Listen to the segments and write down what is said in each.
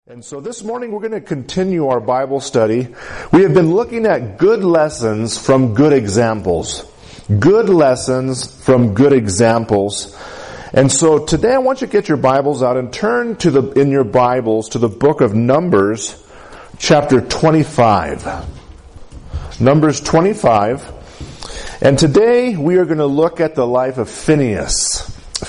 And so this morning we're going to continue our Bible study. We have been looking at good lessons from good examples. Good lessons from good examples. And so today I want you to get your Bibles out and turn in your Bibles to the book of Numbers, chapter 25. Numbers 25. And today we are going to look at the life of Phinehas.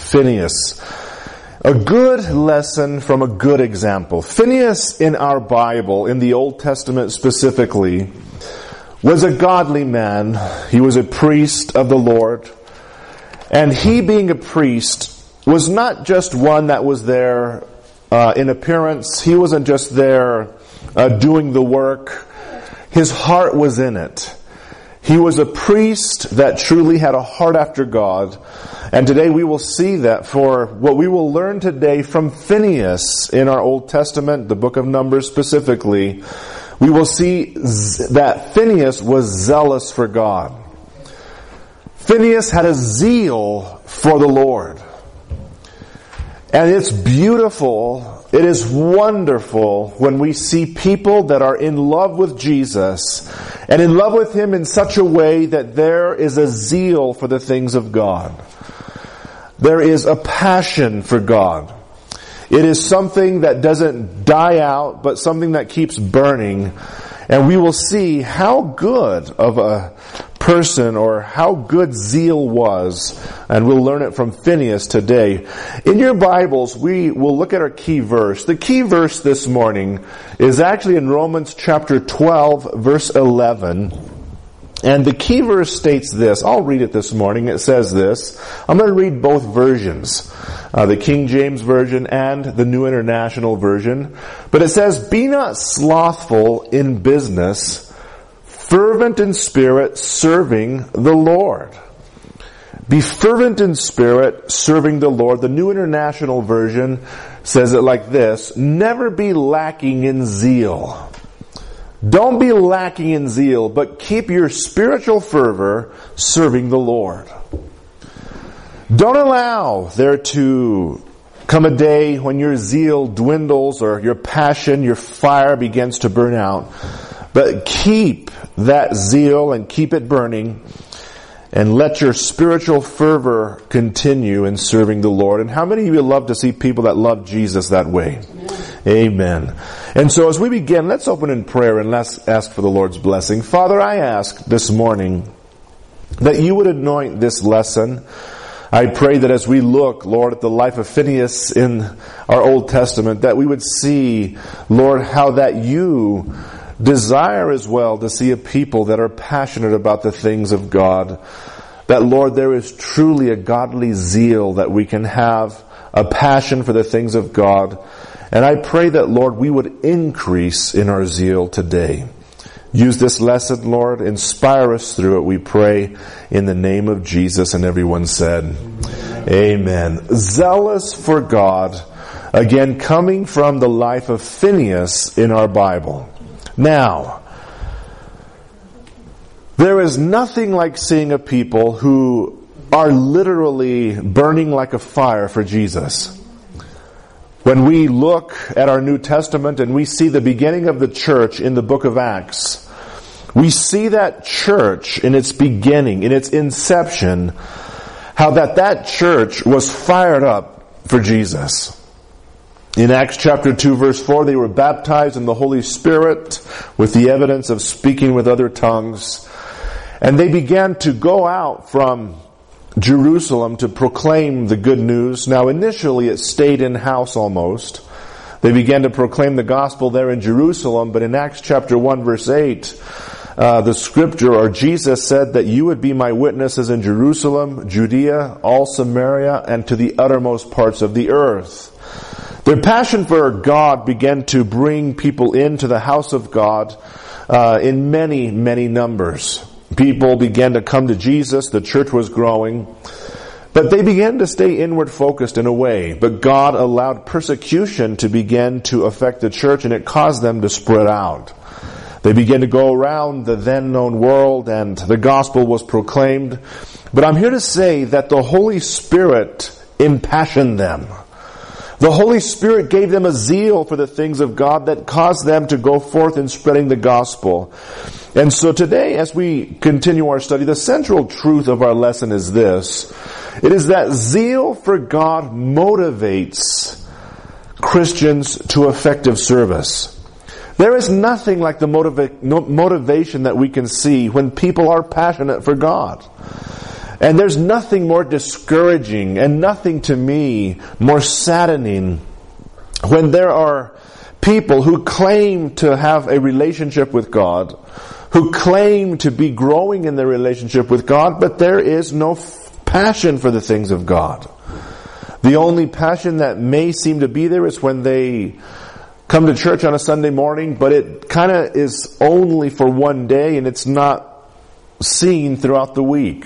A good lesson from a good example. Phinehas in our Bible, in the Old Testament specifically, was a godly man. He was a priest of the Lord. And he, being a priest, was not just one that was there in appearance. He wasn't just there doing the work. His heart was in it. He was a priest that truly had a heart after God. And today we will see that for what we will learn today from Phinehas in our Old Testament, the book of Numbers specifically, we will see that Phinehas was zealous for God. Phinehas had a zeal for the Lord. And it's beautiful, it is wonderful when we see people that are in love with Jesus and in love with Him in such a way that there is a zeal for the things of God. There is a passion for God. It is something that doesn't die out, but something that keeps burning. And we will see how good of a person or how good zeal was. And we'll learn it from Phinehas today. In your Bibles, we will look at our key verse. The key verse this morning is actually in Romans chapter 12, verse 11. And the key verse states this. I'll read it this morning. It says this. I'm going to read both versions. The King James Version and the New International Version. But it says, "Be not slothful in business, fervent in spirit, serving the Lord." Be fervent in spirit, serving the Lord. The New International Version says it like this: "Never be lacking in zeal." Don't be lacking in zeal, but keep your spiritual fervor serving the Lord. Don't allow there to come a day when your zeal dwindles or your passion, your fire begins to burn out. But keep that zeal and keep it burning, and let your spiritual fervor continue in serving the Lord. And how many of you love to see people that love Jesus that way? Amen. And so as we begin, let's open in prayer and let's ask for the Lord's blessing. Father, I ask this morning that you would anoint this lesson. I pray that as we look, Lord, at the life of Phinehas in our Old Testament, that we would see, Lord, how that you desire as well to see a people that are passionate about the things of God. That, Lord, there is truly a godly zeal that we can have, a passion for the things of God. And I pray that, Lord, we would increase in our zeal today. Use this lesson, Lord. Inspire us through it, we pray, in the name of Jesus. And everyone said, Amen. Zealous for God. Again, coming from the life of Phinehas in our Bible. Now, there is nothing like seeing a people who are literally burning like a fire for Jesus. When we look at our New Testament and we see the beginning of the church in the book of Acts, we see that church in its beginning, in its inception, how that church was fired up for Jesus. In Acts chapter 2 verse 4, they were baptized in the Holy Spirit with the evidence of speaking with other tongues. And they began to go out from Jerusalem to proclaim the good news. Now initially it stayed in-house almost. They began to proclaim the gospel there in Jerusalem, but in Acts chapter 1 verse 8, the scripture or Jesus said that you would be my witnesses in Jerusalem, Judea, all Samaria, and to the uttermost parts of the earth. Their passion for God began to bring people into the house of God in many, many numbers. People began to come to Jesus. The church was growing. But they began to stay inward focused in a way. But God allowed persecution to begin to affect the church, and it caused them to spread out. They began to go around the then known world, and the gospel was proclaimed. But I'm here to say that the Holy Spirit impassioned them. The Holy Spirit gave them a zeal for the things of God that caused them to go forth in spreading the gospel. And so today, as we continue our study, the central truth of our lesson is this. It is that zeal for God motivates Christians to effective service. There is nothing like the motivation that we can see when people are passionate for God. And there's nothing more discouraging and nothing to me more saddening when there are people who claim to have a relationship with God, who claim to be growing in their relationship with God, but there is no passion for the things of God. The only passion that may seem to be there is when they come to church on a Sunday morning, but it kind of is only for one day and it's not seen throughout the week.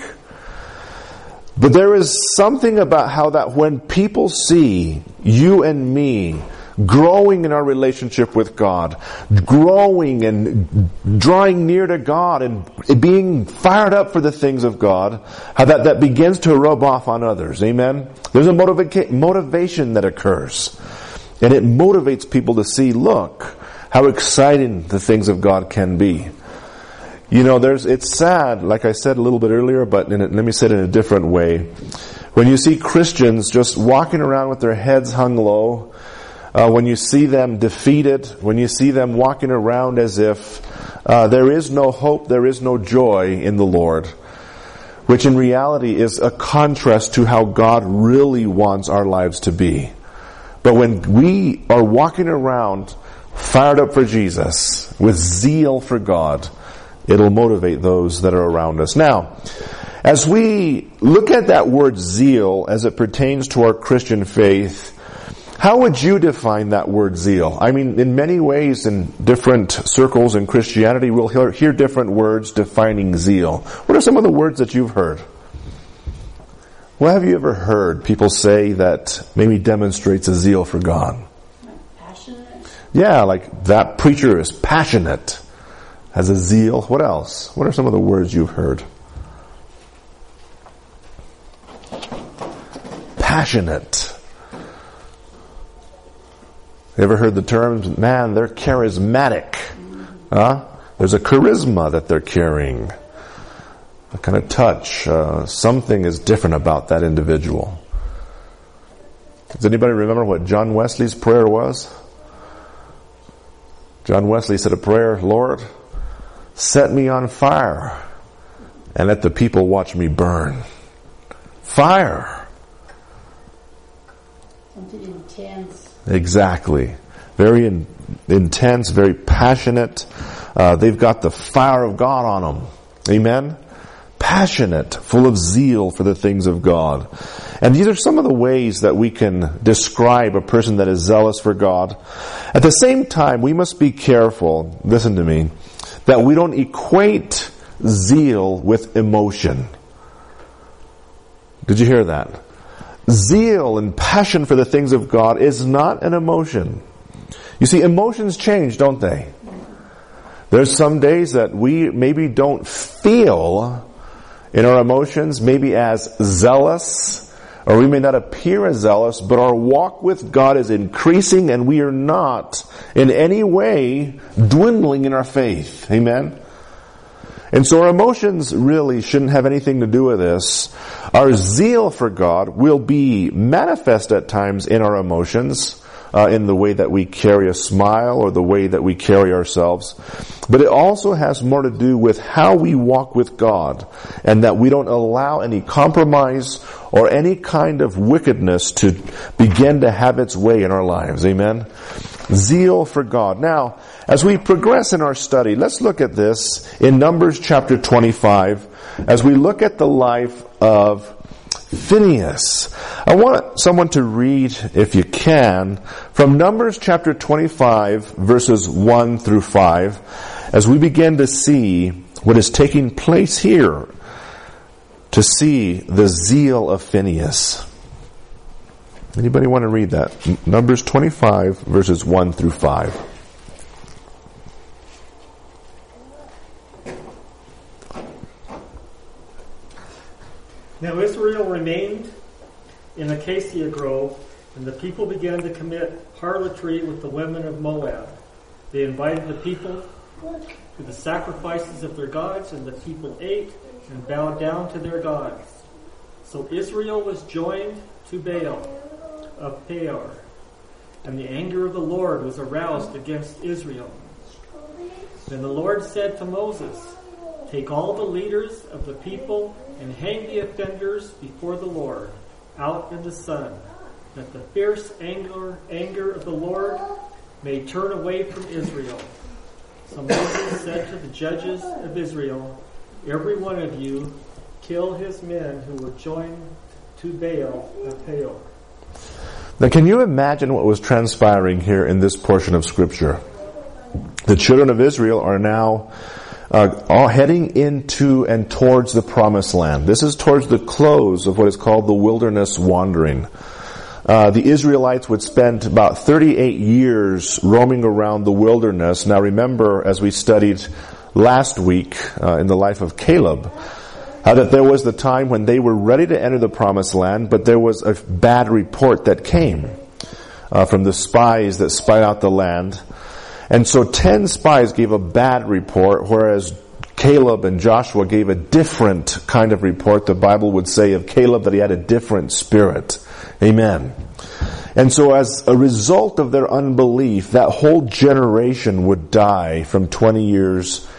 But there is something about how that when people see you and me growing in our relationship with God, growing and drawing near to God and being fired up for the things of God, how that begins to rub off on others. Amen? There's a motivation that occurs. And it motivates people to see, look, how exciting the things of God can be. You know, it's sad, like I said a little bit earlier, but let me say it in a different way. When you see Christians just walking around with their heads hung low, when you see them defeated, when you see them walking around as if there is no hope, there is no joy in the Lord, which in reality is a contrast to how God really wants our lives to be. But when we are walking around fired up for Jesus, with zeal for God, it'll motivate those that are around us. Now, as we look at that word zeal as it pertains to our Christian faith, how would you define that word zeal? I mean, in many ways, in different circles in Christianity, we'll hear different words defining zeal. What are some of the words that you've heard? What have you ever heard people say that maybe demonstrates a zeal for God? Passionate? Yeah, like that preacher is passionate, has a zeal. What else? What are some of the words you've heard? Passionate. You ever heard the terms, man, they're charismatic. Huh? There's a charisma that they're carrying. A kind of touch. Something is different about that individual. Does anybody remember what John Wesley's prayer was? John Wesley said a prayer, Lord, set me on fire and let the people watch me burn. Fire. Something intense. Exactly. Very intense, very passionate. They've got the fire of God on them. Amen? Passionate, full of zeal for the things of God. And these are some of the ways that we can describe a person that is zealous for God. At the same time, we must be careful, listen to me, that we don't equate zeal with emotion. Did you hear that? Zeal and passion for the things of God is not an emotion. You see, emotions change, don't they? There's some days that we maybe don't feel in our emotions maybe as zealous, or we may not appear as zealous, but our walk with God is increasing and we are not in any way dwindling in our faith. Amen? And so our emotions really shouldn't have anything to do with this. Our zeal for God will be manifest at times in our emotions, in the way that we carry a smile or the way that we carry ourselves. But it also has more to do with how we walk with God, and that we don't allow any compromise or any kind of wickedness to begin to have its way in our lives. Amen? Zeal for God. Now, as we progress in our study, let's look at this in Numbers chapter 25, as we look at the life of Phinehas. I want someone to read, if you can, from Numbers chapter 25, verses 1 through 5, as we begin to see what is taking place here, to see the zeal of Phinehas. Anybody want to read that? Numbers 25, verses 1 through 5. Now Israel remained in Acacia Grove And the people began to commit harlotry with the women of Moab. They invited the people to the sacrifices of their gods, and the people ate and bowed down to their gods. So Israel was joined to Baal of Peor, and the anger of the Lord was aroused against Israel. Then the Lord said to Moses, "Take all the leaders of the people and hang the offenders before the Lord out in the sun, that the fierce anger of the Lord may turn away from Israel." So Moses said to the judges of Israel, "Every one of you kill his men who were joined to Baal of Peor." Now, can you imagine what was transpiring here in this portion of Scripture? The children of Israel are now all heading into and towards the Promised Land. This is towards the close of what is called the wilderness wandering. The Israelites would spend about 38 years roaming around the wilderness. Now remember, as we studied last week in the life of Caleb, that there was the time when they were ready to enter the Promised Land, but there was a bad report that came from the spies that spied out the land. And so 10 spies gave a bad report, whereas Caleb and Joshua gave a different kind of report. The Bible would say of Caleb that he had a different spirit. Amen. And so as a result of their unbelief, that whole generation would die from 20 years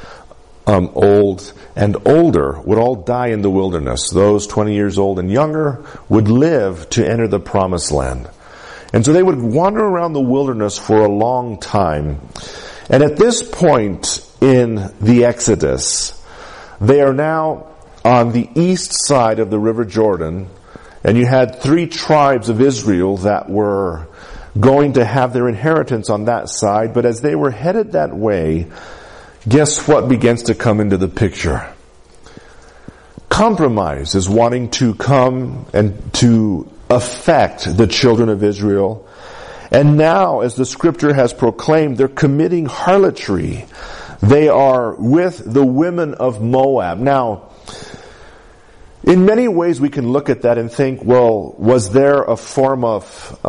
old and older, would all die in the wilderness. Those 20 years old and younger would live to enter the Promised Land. And so they would wander around the wilderness for a long time. And at this point in the Exodus, they are now on the east side of the River Jordan, and you had 3 tribes of Israel that were going to have their inheritance on that side. But as they were headed that way, guess what begins to come into the picture? Compromise is wanting to come and to affect the children of Israel. And now, as the Scripture has proclaimed, they're committing harlotry. They are with the women of Moab. Now, in many ways we can look at that and think, well, was there a form of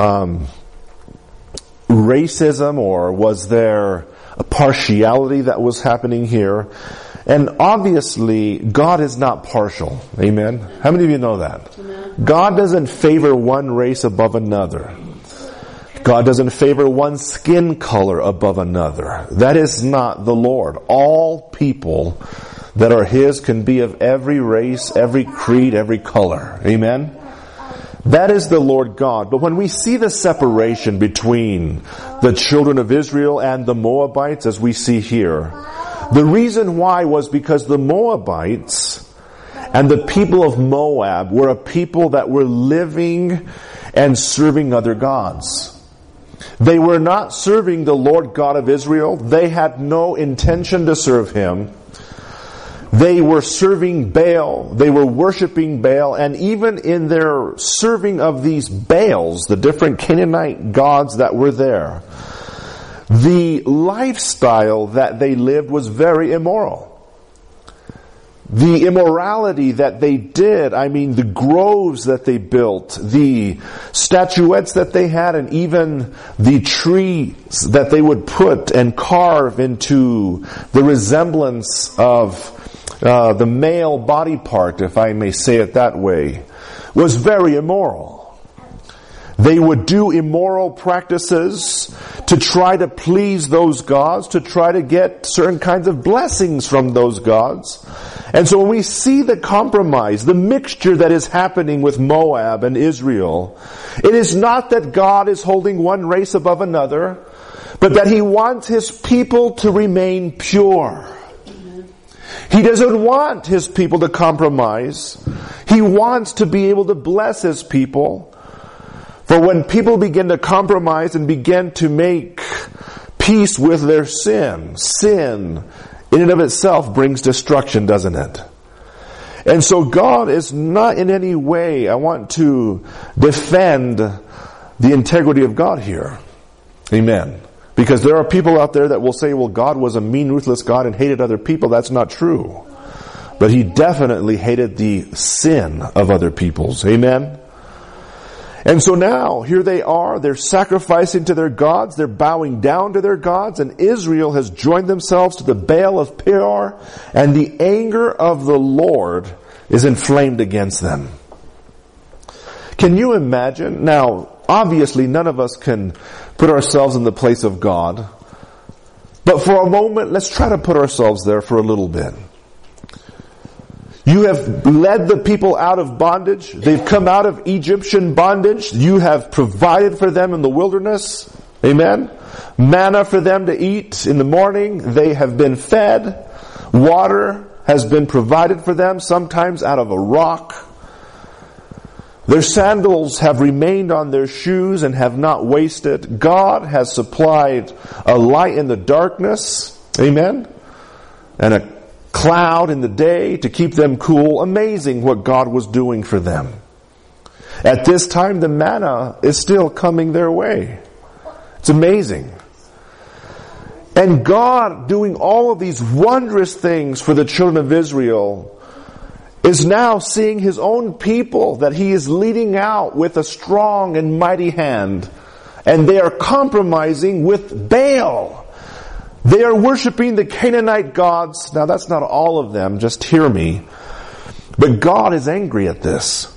racism, or was there a partiality that was happening here? And obviously, God is not partial. Amen? How many of you know that? God doesn't favor one race above another. God doesn't favor one skin color above another. That is not the Lord. All people that are His can be of every race, every creed, every color. Amen? That is the Lord God. But when we see the separation between the children of Israel and the Moabites, as we see here, the reason why was because the Moabites and the people of Moab were a people that were living and serving other gods. They were not serving the Lord God of Israel. They had no intention to serve Him. They were serving Baal. They were worshiping Baal. And even in their serving of these Baals, the different Canaanite gods that were there, the lifestyle that they lived was very immoral. The immorality that they did, the groves that they built, the statuettes that they had, and even the trees that they would put and carve into the resemblance of the male body part, if I may say it that way, was very immoral. They would do immoral practices to try to please those gods, to try to get certain kinds of blessings from those gods. And so when we see the compromise, the mixture that is happening with Moab and Israel, it is not that God is holding one race above another, but that He wants His people to remain pure. He doesn't want His people to compromise. He wants to be able to bless His people. For when people begin to compromise and begin to make peace with their sin in and of itself brings destruction, doesn't it? And so God is not in any way, I want to defend the integrity of God here. Amen. Because there are people out there that will say, well, God was a mean, ruthless God and hated other people. That's not true. But He definitely hated the sin of other peoples. Amen. And so now, here they are, they're sacrificing to their gods, they're bowing down to their gods, and Israel has joined themselves to the Baal of Peor, and the anger of the Lord is inflamed against them. Can you imagine? Now, obviously none of us can put ourselves in the place of God, but for a moment, let's try to put ourselves there for a little bit. You have led the people out of bondage. They've come out of Egyptian bondage. You have provided for them in the wilderness. Amen. Manna for them to eat in the morning. They have been fed. Water has been provided for them, sometimes out of a rock. Their sandals have remained on their shoes and have not wasted. God has supplied a light in the darkness. Amen. And a cloud in the day to keep them cool. Amazing what God was doing for them. At this time, the manna is still coming their way. It's amazing. And God, doing all of these wondrous things for the children of Israel, is now seeing His own people that He is leading out with a strong and mighty hand. And they are compromising with Baal. They are worshiping the Canaanite gods. Now that's not all of them, just hear me. But God is angry at this.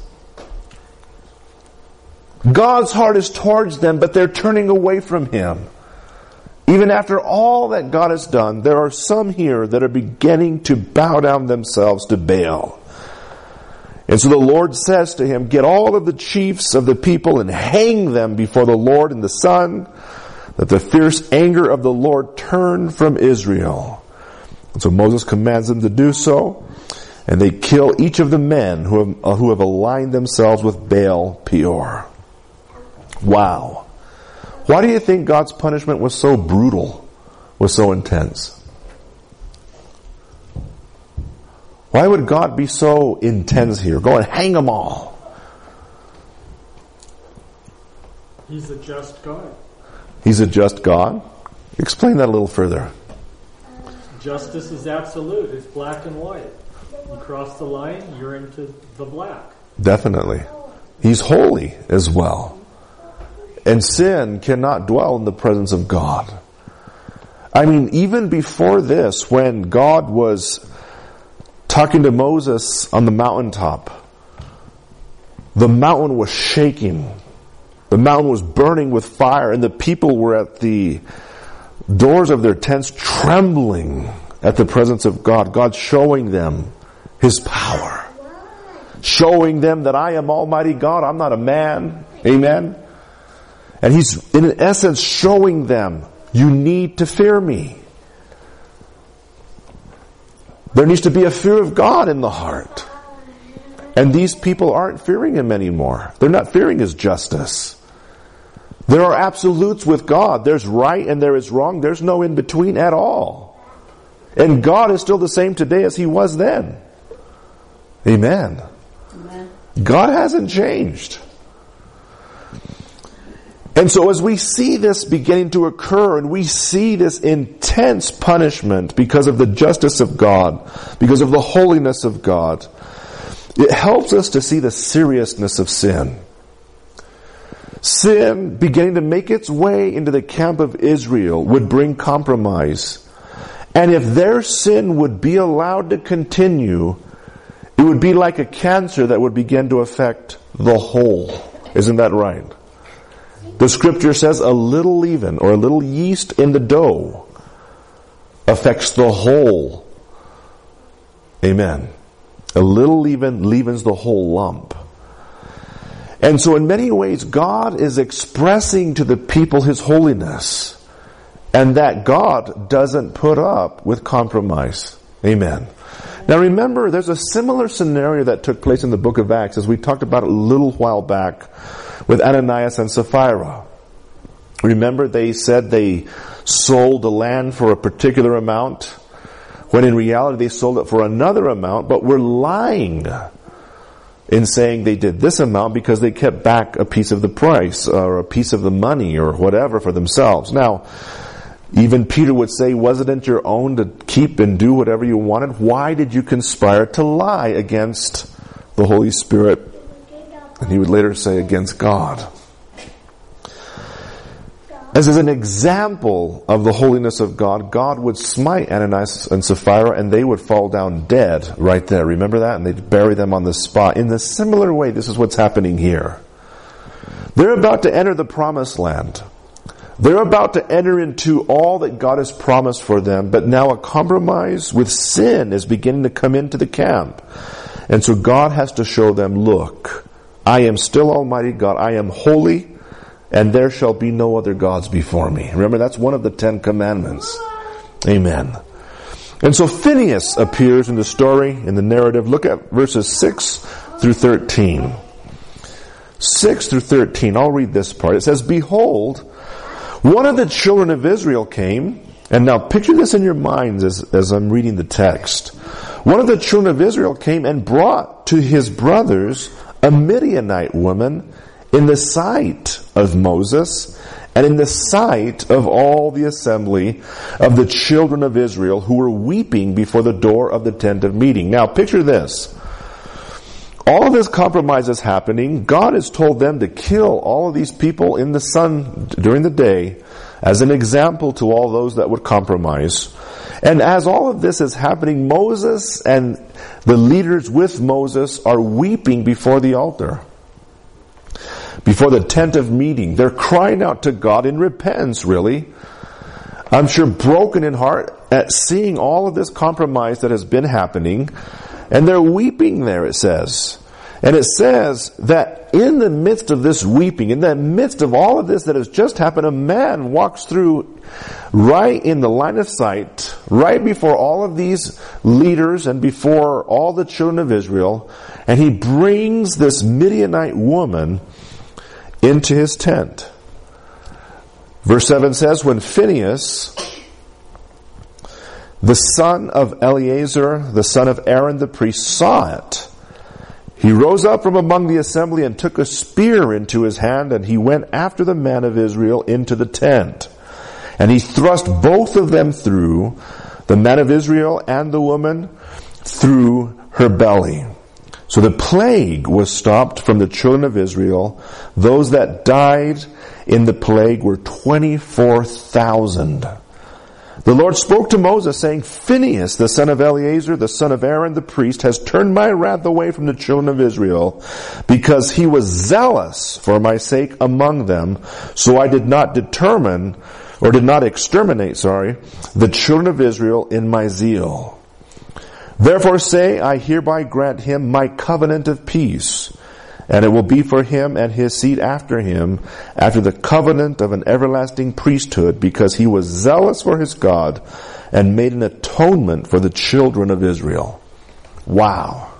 God's heart is towards them, but they're turning away from Him. Even after all that God has done, there are some here that are beginning to bow down themselves to Baal. And so the Lord says to him, get all of the chiefs of the people and hang them before the Lord in the sun, that the fierce anger of the Lord turn from Israel. And so Moses commands them to do so, and they kill each of the men who have aligned themselves with Baal Peor. Wow. Why do you think God's punishment was so brutal, was so intense? Why would God be so intense here? Go and hang them all. He's a just God. He's a just God? Explain that a little further. Justice is absolute. It's black and white. You cross the line, you're into the black. Definitely. He's holy as well. And sin cannot dwell in the presence of God. I mean, even before this, when God was talking to Moses on the mountaintop, the mountain was shaking. The mountain was burning with fire, and the people were at the doors of their tents trembling at the presence of God. God showing them His power. Showing them that I am Almighty God. I'm not a man. Amen. And He's, in essence, showing them, you need to fear me. There needs to be a fear of God in the heart. And these people aren't fearing Him anymore. They're not fearing His justice. There are absolutes with God. There's right and there is wrong. There's no in between at all. And God is still the same today as He was then. Amen. Amen. God hasn't changed. And so as we see this beginning to occur, and we see this intense punishment because of the justice of God, because of the holiness of God, it helps us to see the seriousness of sin. Sin beginning to make its way into the camp of Israel would bring compromise. And if their sin would be allowed to continue, it would be like a cancer that would begin to affect the whole. Isn't that right? The scripture says a little leaven or a little yeast in the dough affects the whole. Amen. A little leaven leavens the whole lump. And so in many ways, God is expressing to the people His holiness, and that God doesn't put up with compromise. Amen. Now remember, there's a similar scenario that took place in the book of Acts, as we talked about a little while back, with Ananias and Sapphira. Remember, they said they sold the land for a particular amount, when in reality they sold it for another amount, but were lying in saying they did this amount because they kept back a piece of the price or a piece of the money or whatever for themselves. Now, even Peter would say, wasn't it your own to keep and do whatever you wanted? Why did you conspire to lie against the Holy Spirit And he would later say, against God. As an example of the holiness of God, God would smite Ananias and Sapphira and they would fall down dead right there. Remember that? And they'd bury them on the spot. In a similar way, this is what's happening here. They're about to enter the promised land. They're about to enter into all that God has promised for them, but now a compromise with sin is beginning to come into the camp. And so God has to show them, look, I am still Almighty God. I am holy. And there shall be no other gods before me. Remember, that's one of the 10 commandments. Amen. And so Phinehas appears in the story, in the narrative. Look at verses 6 through 13. 6 through 13. I'll read this part. It says, behold, one of the children of Israel came. And now picture this in your minds as I'm reading the text. One of the children of Israel came and brought to his brothers a Midianite woman in the sight of Moses and in the sight of all the assembly of the children of Israel who were weeping before the door of the tent of meeting. Now picture this. All of this compromise is happening. God has told them to kill all of these people in the sun during the day as an example to all those that would compromise. And as all of this is happening, Moses and the leaders with Moses are weeping before the altar, before the tent of meeting. They're crying out to God in repentance, really. I'm sure broken in heart at seeing all of this compromise that has been happening. And they're weeping there, it says. And it says that in the midst of this weeping, in the midst of all of this that has just happened, a man walks through right in the line of sight, right before all of these leaders and before all the children of Israel, and he brings this Midianite woman into his tent. Verse 7 says, when Phinehas, the son of Eleazar, the son of Aaron the priest, saw it, he rose up from among the assembly and took a spear into his hand, and he went after the man of Israel into the tent. And he thrust both of them through, the man of Israel and the woman, through her belly. So the plague was stopped from the children of Israel. Those that died in the plague were 24,000. The Lord spoke to Moses, saying, Phinehas, the son of Eleazar, the son of Aaron the priest, has turned my wrath away from the children of Israel, because he was zealous for my sake among them. So I did not exterminate, the children of Israel in my zeal. Therefore say, I hereby grant him my covenant of peace, and it will be for him and his seed after him, after the covenant of an everlasting priesthood, because he was zealous for his God, and made an atonement for the children of Israel. Wow.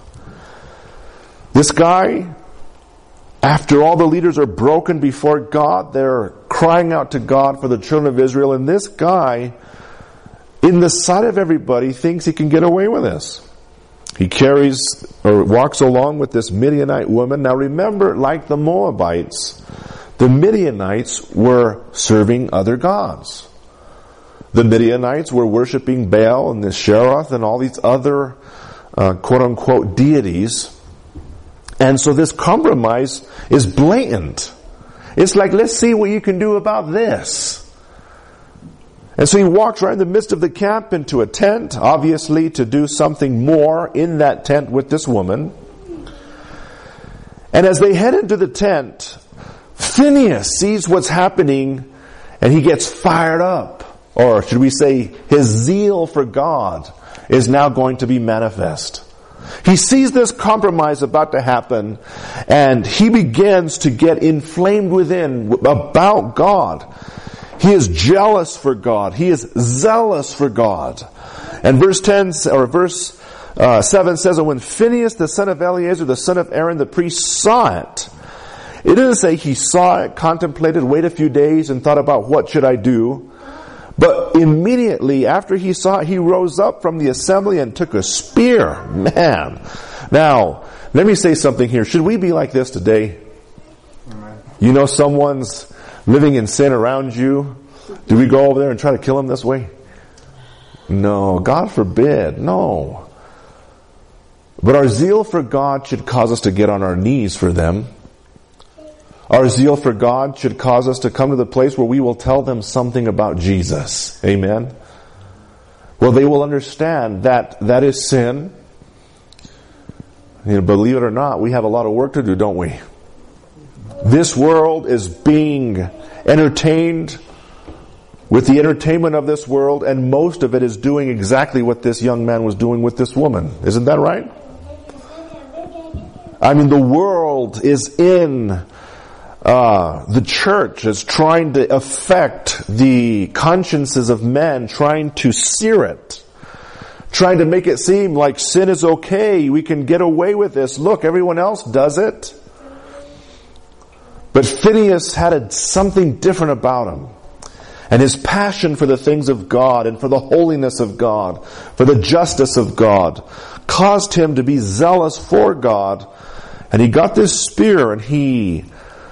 This guy, after all the leaders are broken before God, they're crying out to God for the children of Israel, and this guy, in the sight of everybody, thinks he can get away with this. He carries or walks along with this Midianite woman. Now remember, like the Moabites, the Midianites were serving other gods. The Midianites were worshiping Baal and the Nisharoth and all these other quote-unquote deities. And so this compromise is blatant. It's like, let's see what you can do about this. And so he walks right in the midst of the camp into a tent, obviously to do something more in that tent with this woman. And as they head into the tent, Phinehas sees what's happening and he gets fired up. Or should we say, his zeal for God is now going to be manifest. He sees this compromise about to happen, and he begins to get inflamed within about God. He is jealous for God. He is zealous for God. And verse 7 says, and when Phinehas, the son of Eleazar, the son of Aaron, the priest, saw it, it doesn't say he saw it, contemplated, wait a few days, and thought about what should I do. But immediately after he saw it, he rose up from the assembly and took a spear. Man. Now, let me say something here. Should we be like this today? You know someone's living in sin around you. Do we go over there and try to kill him this way? No. God forbid. No. But our zeal for God should cause us to get on our knees for them Our zeal for God should cause us to come to the place where we will tell them something about Jesus. Amen? Well, they will understand that that is sin. Believe it or not, we have a lot of work to do, don't we? This world is being entertained with the entertainment of this world, and most of it is doing exactly what this young man was doing with this woman. Isn't that right? I mean, the world is in the church, is trying to affect the consciences of men, trying to sear it, trying to make it seem like sin is okay, we can get away with this. Look, everyone else does it. But Phinehas had something different about him. And his passion for the things of God and for the holiness of God, for the justice of God, caused him to be zealous for God. And he got this spear and he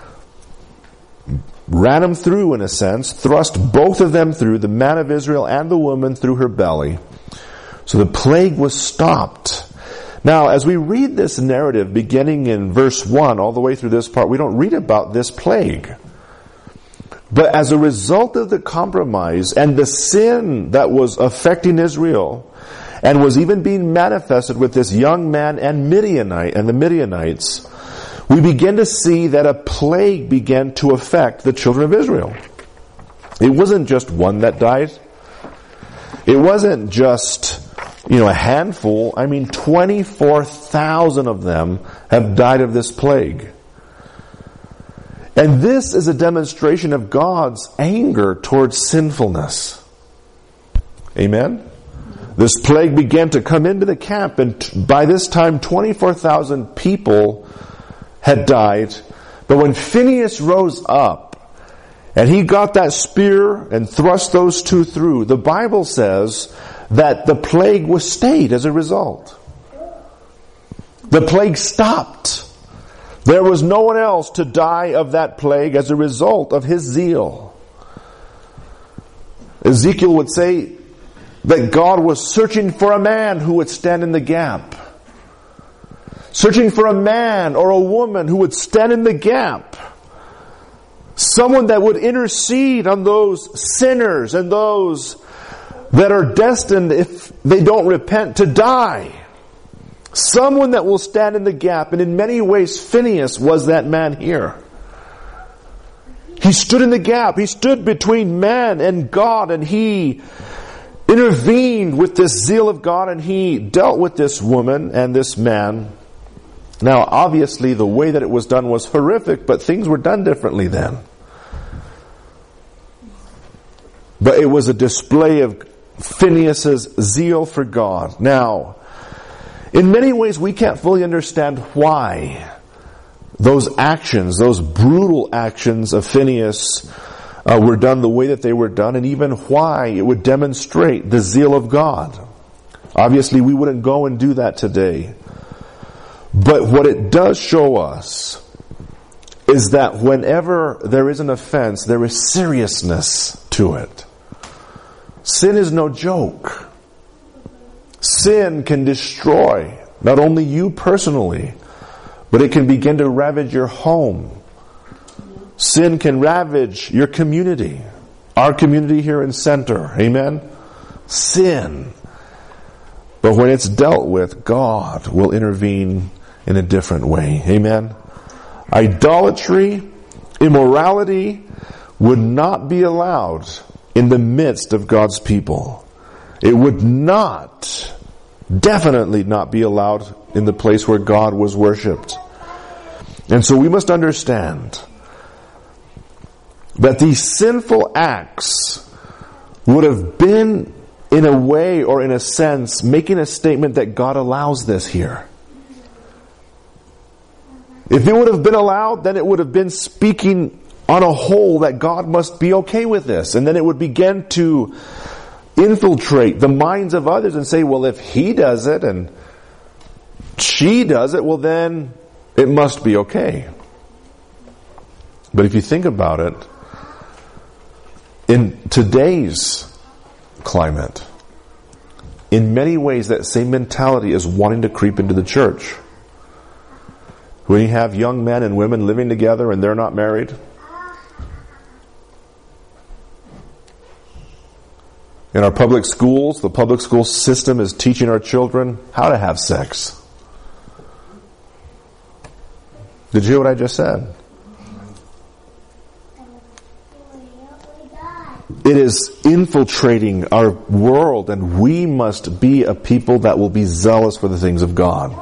ran him through, in a sense, thrust both of them through, the man of Israel and the woman, through her belly. So the plague was stopped. Now, as we read this narrative, beginning in verse 1 all the way through this part, we don't read about this plague. But as a result of the compromise and the sin that was affecting Israel, and was even being manifested with this young man and the Midianites, we begin to see that a plague began to affect the children of Israel. It wasn't just one that died. It wasn't just, a handful. 24,000 of them have died of this plague. And this is a demonstration of God's anger towards sinfulness. Amen? This plague began to come into the camp, and by this time 24,000 people had died. But when Phinehas rose up, and he got that spear and thrust those two through, the Bible says that the plague was stayed as a result. The plague stopped. There was no one else to die of that plague as a result of his zeal. Ezekiel would say that God was searching for a man who would stand in the gap. Searching for a man or a woman who would stand in the gap. Someone that would intercede on those sinners and those that are destined, if they don't repent, to die. Someone that will stand in the gap. And in many ways, Phinehas was that man here. He stood in the gap. He stood between man and God, and he intervened with this zeal of God, and he dealt with this woman and this man. Now, obviously, the way that it was done was horrific, but things were done differently then. But it was a display of Phinehas' zeal for God. Now, in many ways, we can't fully understand why those actions, those brutal actions of Phinehas were done the way that they were done, and even why it would demonstrate the zeal of God. Obviously, we wouldn't go and do that today. But what it does show us is that whenever there is an offense, there is seriousness to it. Sin is no joke. Sin can destroy not only you personally, but it can begin to ravage your home. Sin can ravage your community. Our community here in Center. Amen? Sin. But when it's dealt with, God will intervene in a different way. Amen? Idolatry, immorality would not be allowed in the midst of God's people. It would not, definitely not be allowed in the place where God was worshipped. And so we must understand that these sinful acts would have been, in a way or in a sense, making a statement that God allows this here. If it would have been allowed, then it would have been speaking on a whole that God must be okay with this. And then it would begin to infiltrate the minds of others and say, well, if he does it and she does it, well then it must be okay. But if you think about it, in today's climate, in many ways that same mentality is wanting to creep into the church. When you have young men and women living together and they're not married. In our public schools, the public school system is teaching our children how to have sex. Did you hear what I just said? It is infiltrating our world, and we must be a people that will be zealous for the things of God.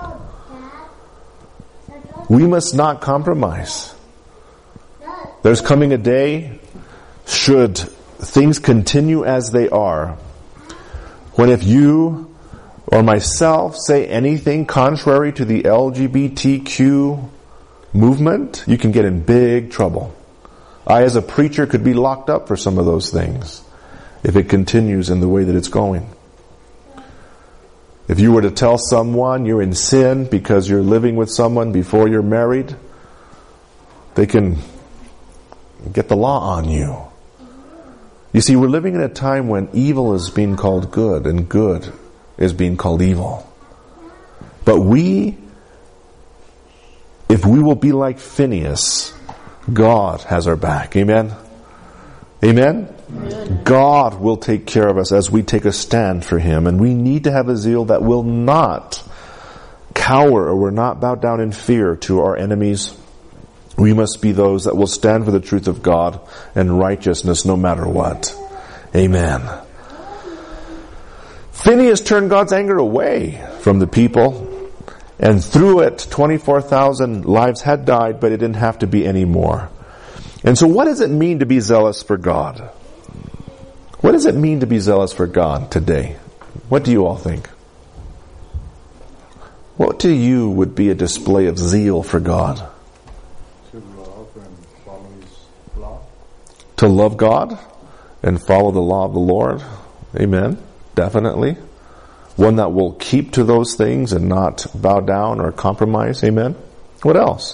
We must not compromise. There's coming a day, should things continue as they are, when if you or myself say anything contrary to the LGBTQ movement, you can get in big trouble. I, as a preacher, could be locked up for some of those things if it continues in the way that it's going. If you were to tell someone you're in sin because you're living with someone before you're married, they can get the law on you. You see, we're living in a time when evil is being called good and good is being called evil. But if we will be like Phineas, God has our back. Amen? Amen? Amen? God will take care of us as we take a stand for Him. And we need to have a zeal that will not cower or will not bow down in fear to our enemies. We must be those that will stand for the truth of God and righteousness no matter what. Amen. Phineas turned God's anger away from the people. And through it, 24,000 lives had died, but it didn't have to be any more. And so what does it mean to be zealous for God? What does it mean to be zealous for God today? What do you all think? What to you would be a display of zeal for God? To love and follow His law. To love God and follow the law of the Lord. Amen. Definitely. One that will keep to those things and not bow down or compromise. Amen. What else?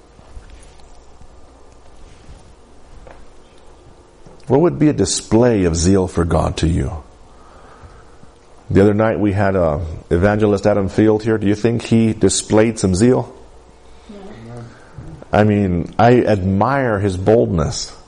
What would be a display of zeal for God to you? The other night we had evangelist Adam Field here. Do you think he displayed some zeal? No. I mean, I admire his boldness.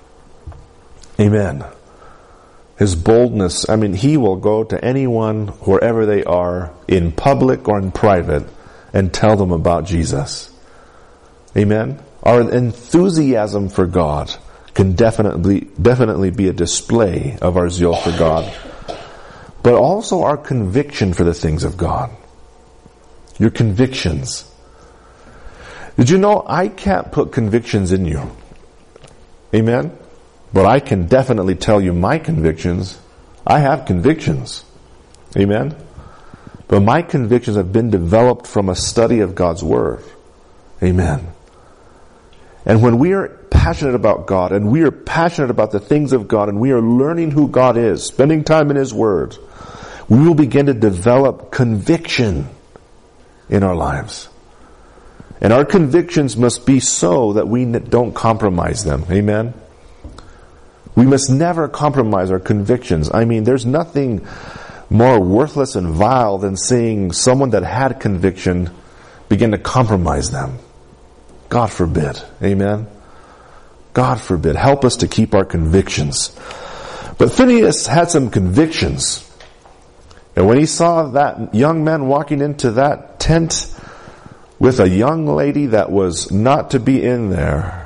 Amen. His boldness, I mean, he will go to anyone, wherever they are, in public or in private, and tell them about Jesus. Amen? Our enthusiasm for God can definitely be a display of our zeal for God. But also our conviction for the things of God. Your convictions. Did you know I can't put convictions in you? Amen? But I can definitely tell you my convictions. I have convictions. Amen? But my convictions have been developed from a study of God's Word. Amen. And when we are passionate about God, and we are passionate about the things of God, and we are learning who God is, spending time in His Word, we will begin to develop conviction in our lives. And our convictions must be so that we don't compromise them. Amen? We must never compromise our convictions. I mean, there's nothing more worthless and vile than seeing someone that had conviction begin to compromise them. God forbid. Amen? God forbid. Help us to keep our convictions. But Phineas had some convictions. And when he saw that young man walking into that tent with a young lady that was not to be in there,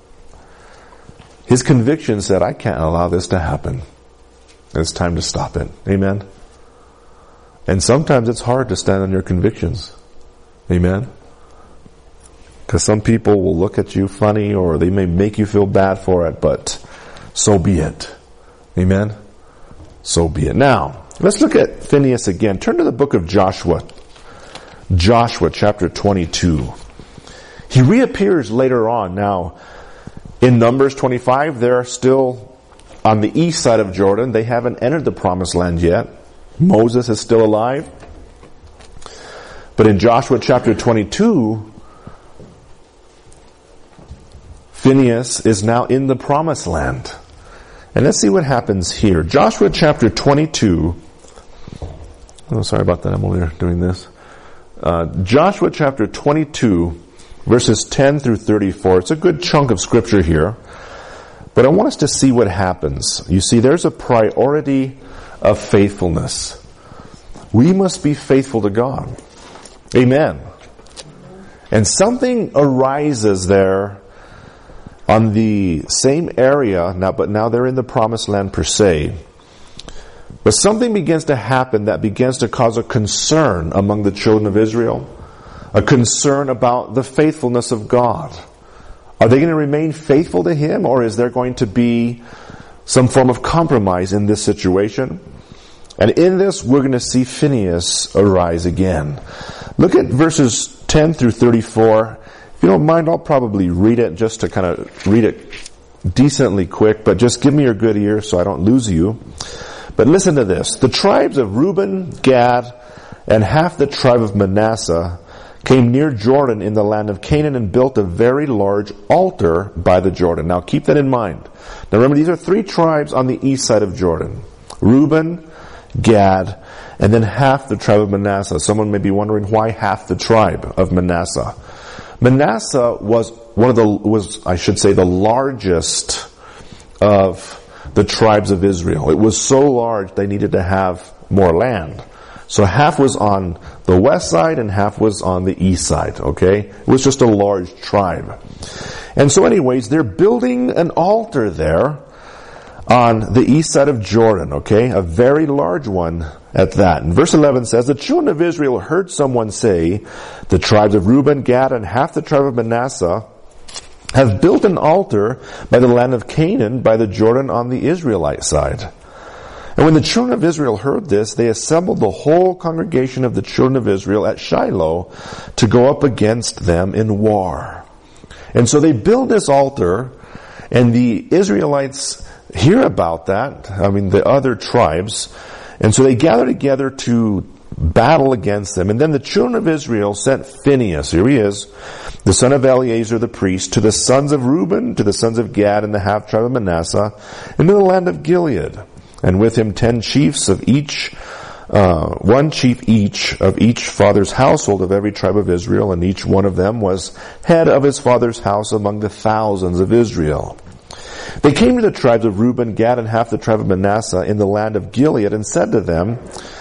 his conviction said, I can't allow this to happen. It's time to stop it. Amen? And sometimes it's hard to stand on your convictions. Amen? Because some people will look at you funny, or they may make you feel bad for it, but so be it. Amen? So be it. Now, let's look at Phineas again. Turn to the book of Joshua. Joshua chapter 22. He reappears later on. Now, in Numbers 25, they're still on the east side of Jordan. They haven't entered the promised land yet. Moses is still alive. But in Joshua chapter 22, Phineas is now in the promised land. And let's see what happens here. Joshua chapter 22. Oh, sorry about that. I'm over here doing this. Joshua chapter 22, verses 10 through 34. It's a good chunk of scripture here. But I want us to see what happens. You see, there's a priority of faithfulness. We must be faithful to God. Amen. And something arises there on the same area, but now they're in the promised land per se. But something begins to happen that begins to cause a concern among the children of Israel. A concern about the faithfulness of God. Are they going to remain faithful to Him, or is there going to be some form of compromise in this situation? And in this, we're going to see Phinehas arise again. Look at verses 10 through 34. If you don't mind, I'll probably read it just to kind of read it decently quick, but just give me your good ear so I don't lose you. But listen to this. The tribes of Reuben, Gad, and half the tribe of Manasseh came near Jordan in the land of Canaan and built a very large altar by the Jordan. Now keep that in mind. Now remember, these are 3 tribes on the east side of Jordan. Reuben, Gad, and then half the tribe of Manasseh. Someone may be wondering why half the tribe of Manasseh. Manasseh was the largest of the tribes of Israel. It was so large they needed to have more land. So half was on the west side and half was on the east side, okay? It was just a large tribe. And so anyways, they're building an altar there on the east side of Jordan, okay? A very large one at that. And verse 11 says, the children of Israel heard someone say, the tribes of Reuben, Gad, and half the tribe of Manasseh have built an altar by the land of Canaan by the Jordan on the Israelite side. And when the children of Israel heard this, they assembled the whole congregation of the children of Israel at Shiloh to go up against them in war. And so they build this altar, and the Israelites hear about that, the other tribes, and so they gather together to battle against them. And then the children of Israel sent Phinehas, here he is, the son of Eleazar the priest, to the sons of Reuben, to the sons of Gad, and the half tribe of Manasseh, into the land of Gilead. And with him 10 chiefs of each, 1 chief each of each father's household of every tribe of Israel, and each one of them was head of his father's house among the thousands of Israel. They came to the tribes of Reuben, Gad, and half the tribe of Manasseh in the land of Gilead, and said to them,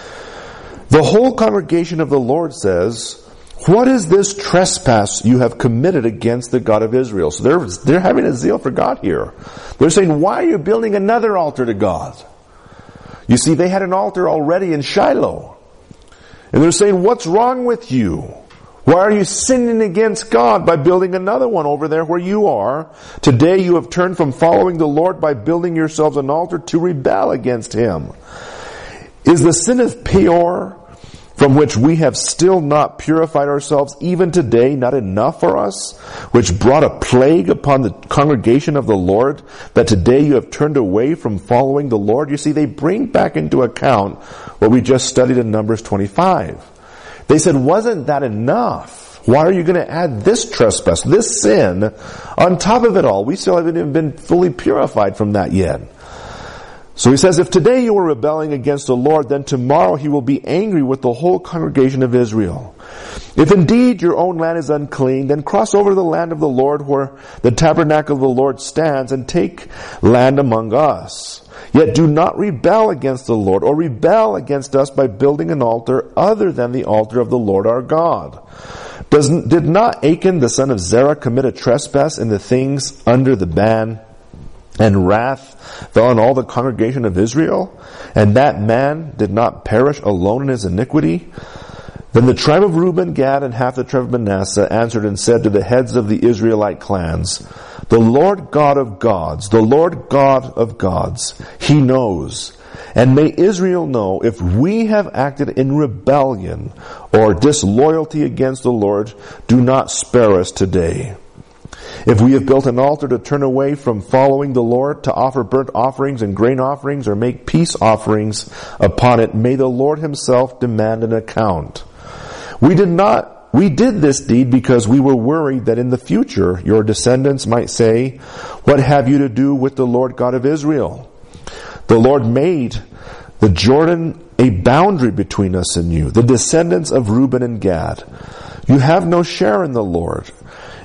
the whole congregation of the Lord says, what is this trespass you have committed against the God of Israel? So they're having a zeal for God here. They're saying, why are you building another altar to God? You see, they had an altar already in Shiloh. And they're saying, what's wrong with you? Why are you sinning against God by building another one over there where you are? Today you have turned from following the Lord by building yourselves an altar to rebel against Him. Is the sin of Peor, from which we have still not purified ourselves even today, not enough for us, which brought a plague upon the congregation of the Lord, that today you have turned away from following the Lord? You see, they bring back into account what we just studied in Numbers 25. They said, wasn't that enough? Why are you going to add this trespass, this sin, on top of it all? We still haven't even been fully purified from that yet. So he says, if today you are rebelling against the Lord, then tomorrow He will be angry with the whole congregation of Israel. If indeed your own land is unclean, then cross over to the land of the Lord where the tabernacle of the Lord stands, and take land among us. Yet do not rebel against the Lord, or rebel against us by building an altar other than the altar of the Lord our God. Did not Achan the son of Zerah commit a trespass in the things under the ban, and wrath fell on all the congregation of Israel? And that man did not perish alone in his iniquity? Then the tribe of Reuben, Gad, and half the tribe of Manasseh answered and said to the heads of the Israelite clans, the Lord God of gods, the Lord God of gods, He knows. And may Israel know, if we have acted in rebellion or disloyalty against the Lord, do not spare us today. If we have built an altar to turn away from following the Lord, to offer burnt offerings and grain offerings, or make peace offerings upon it, may the Lord Himself demand an account. We did this deed because we were worried that in the future your descendants might say, what have you to do with the Lord God of Israel? The Lord made the Jordan a boundary between us and you, the descendants of Reuben and Gad. You have no share in the Lord.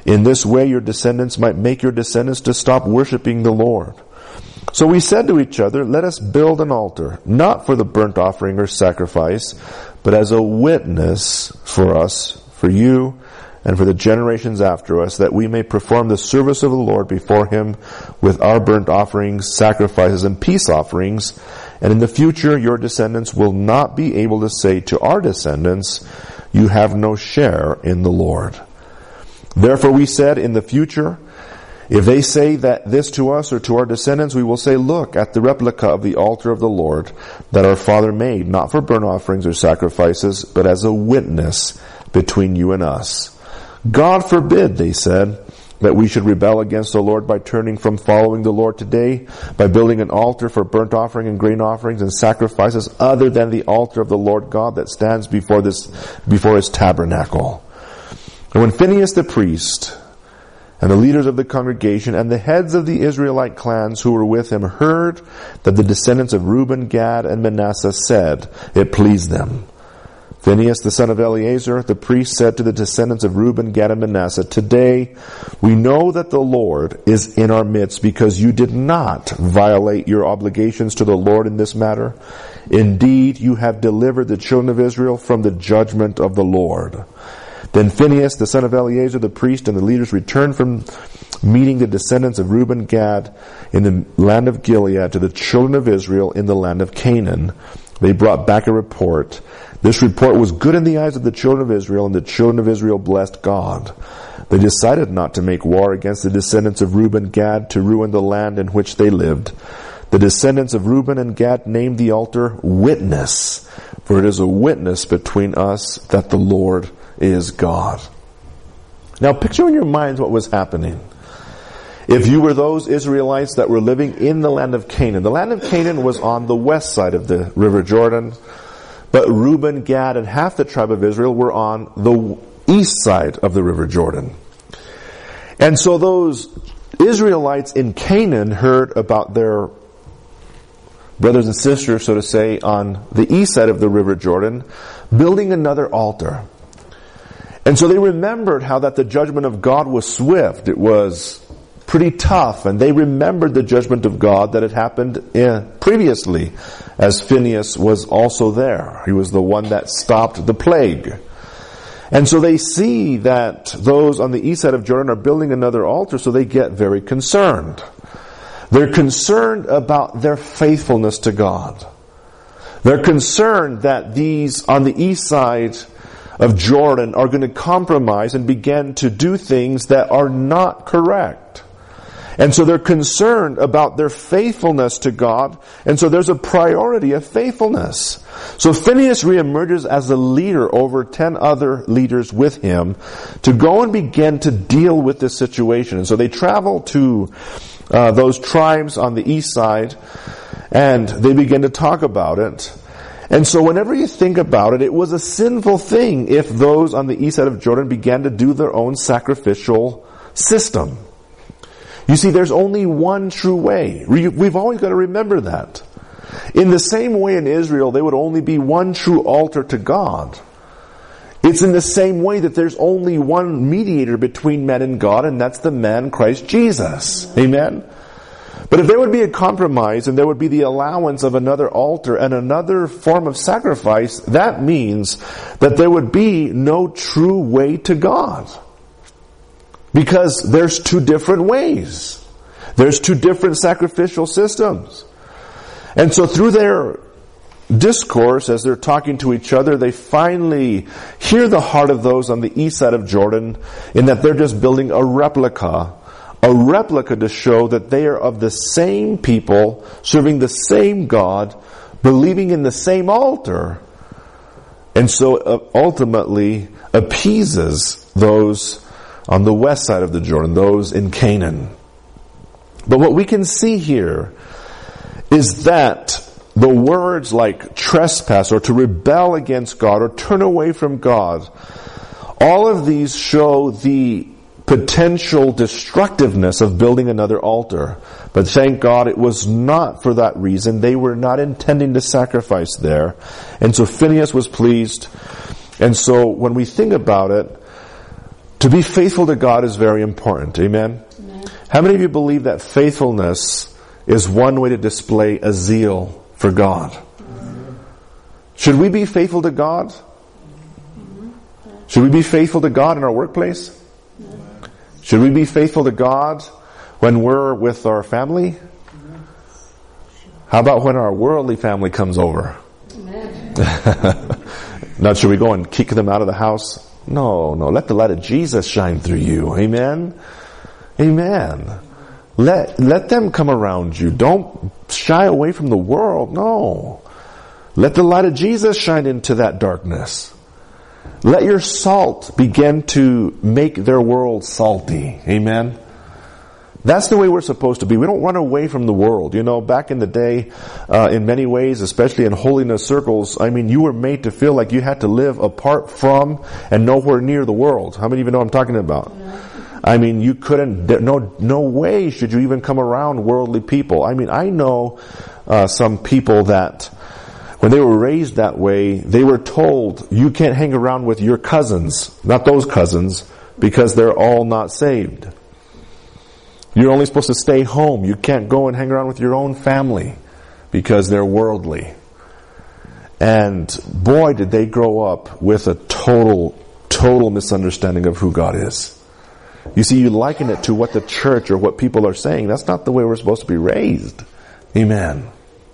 In this way your descendants might make your descendants to stop worshiping the Lord. So we said to each other, let us build an altar, not for the burnt offering or sacrifice, but as a witness for us, for you, and for the generations after us, that we may perform the service of the Lord before Him with our burnt offerings, sacrifices, and peace offerings. And in the future your descendants will not be able to say to our descendants, you have no share in the Lord. Therefore we said, in the future, if they say that this to us or to our descendants, we will say, look at the replica of the altar of the Lord that our father made, not for burnt offerings or sacrifices, but as a witness between you and us. God forbid, they said, that we should rebel against the Lord by turning from following the Lord today, by building an altar for burnt offering and grain offerings and sacrifices other than the altar of the Lord God that stands before His tabernacle. And when Phinehas the priest and the leaders of the congregation and the heads of the Israelite clans who were with him heard that the descendants of Reuben, Gad, and Manasseh said, it pleased them. Phinehas the son of Eleazar, the priest, said to the descendants of Reuben, Gad, and Manasseh, today we know that the Lord is in our midst because you did not violate your obligations to the Lord in this matter. Indeed, you have delivered the children of Israel from the judgment of the Lord. Then Phinehas, the son of Eleazar, the priest, and the leaders returned from meeting the descendants of Reuben, Gad, in the land of Gilead to the children of Israel in the land of Canaan. They brought back a report. This report was good in the eyes of the children of Israel, and the children of Israel blessed God. They decided not to make war against the descendants of Reuben, Gad, to ruin the land in which they lived. The descendants of Reuben and Gad named the altar Witness, for it is a witness between us that the Lord is God. Now picture in your minds what was happening. If you were those Israelites that were living in the land of Canaan. The land of Canaan was on the west side of the River Jordan, but Reuben, Gad, and half the tribe of Israel were on the east side of the River Jordan. And so those Israelites in Canaan heard about their brothers and sisters, so to say, on the east side of the River Jordan, building another altar. And so they remembered how that the judgment of God was swift. It was pretty tough. And they remembered the judgment of God that had happened previously, as Phinehas was also there. He was the one that stopped the plague. And so they see that those on the east side of Jordan are building another altar, so they get very concerned. They're concerned about their faithfulness to God. They're concerned that these on the east side of Jordan are going to compromise and begin to do things that are not correct. And so they're concerned about their faithfulness to God, and so there's a priority of faithfulness. So Phinehas reemerges as a leader over 10 other leaders with him to go and begin to deal with this situation. And so they travel to those tribes on the east side, and they begin to talk about it. And so whenever you think about it, it was a sinful thing if those on the east side of Jordan began to do their own sacrificial system. You see, there's only one true way. We've always got to remember that. In the same way in Israel, there would only be one true altar to God. It's in the same way that there's only one mediator between man and God, and that's the man Christ Jesus. Amen? But if there would be a compromise and there would be the allowance of another altar and another form of sacrifice, that means that there would be no true way to God. Because there's two different ways. There's two different sacrificial systems. And so through their discourse, as they're talking to each other, they finally hear the heart of those on the east side of Jordan, in that they're just building a replica to show that they are of the same people, serving the same God, believing in the same altar, and so ultimately appeases those on the west side of the Jordan, those in Canaan. But what we can see here is that the words like trespass or to rebel against God or turn away from God, all of these show the potential destructiveness of building another altar. But thank God it was not for that reason. They were not intending to sacrifice there. And so Phinehas was pleased. And so when we think about it, To be faithful to God is very important. Amen? Amen. How many of you believe that faithfulness is one way to display a zeal for God? Should we be faithful to God? Should we be faithful to God in our workplace? Should we be faithful to God when we're with our family? How about when our worldly family comes over? Now, should we go and kick them out of the house? No. Let the light of Jesus shine through you. Amen? Amen. Let them come around you. Don't shy away from the world. No. Let the light of Jesus shine into that darkness. Let your salt begin to make their world salty. Amen? That's the way we're supposed to be. We don't run away from the world. You know, back in the day, in many ways, especially in holiness circles, I mean, you were made to feel like you had to live apart from and nowhere near the world. How many of you know what I'm talking about? I mean, you couldn't, no way should you even come around worldly people. I mean, I know some people that when they were raised that way, they were told, you can't hang around with your cousins, not those cousins, because they're all not saved. You're only supposed to stay home. You can't go and hang around with your own family because they're worldly. And boy, did they grow up with a total misunderstanding of who God is. You see, you liken it to what the church or what people are saying. That's not the way we're supposed to be raised. Amen.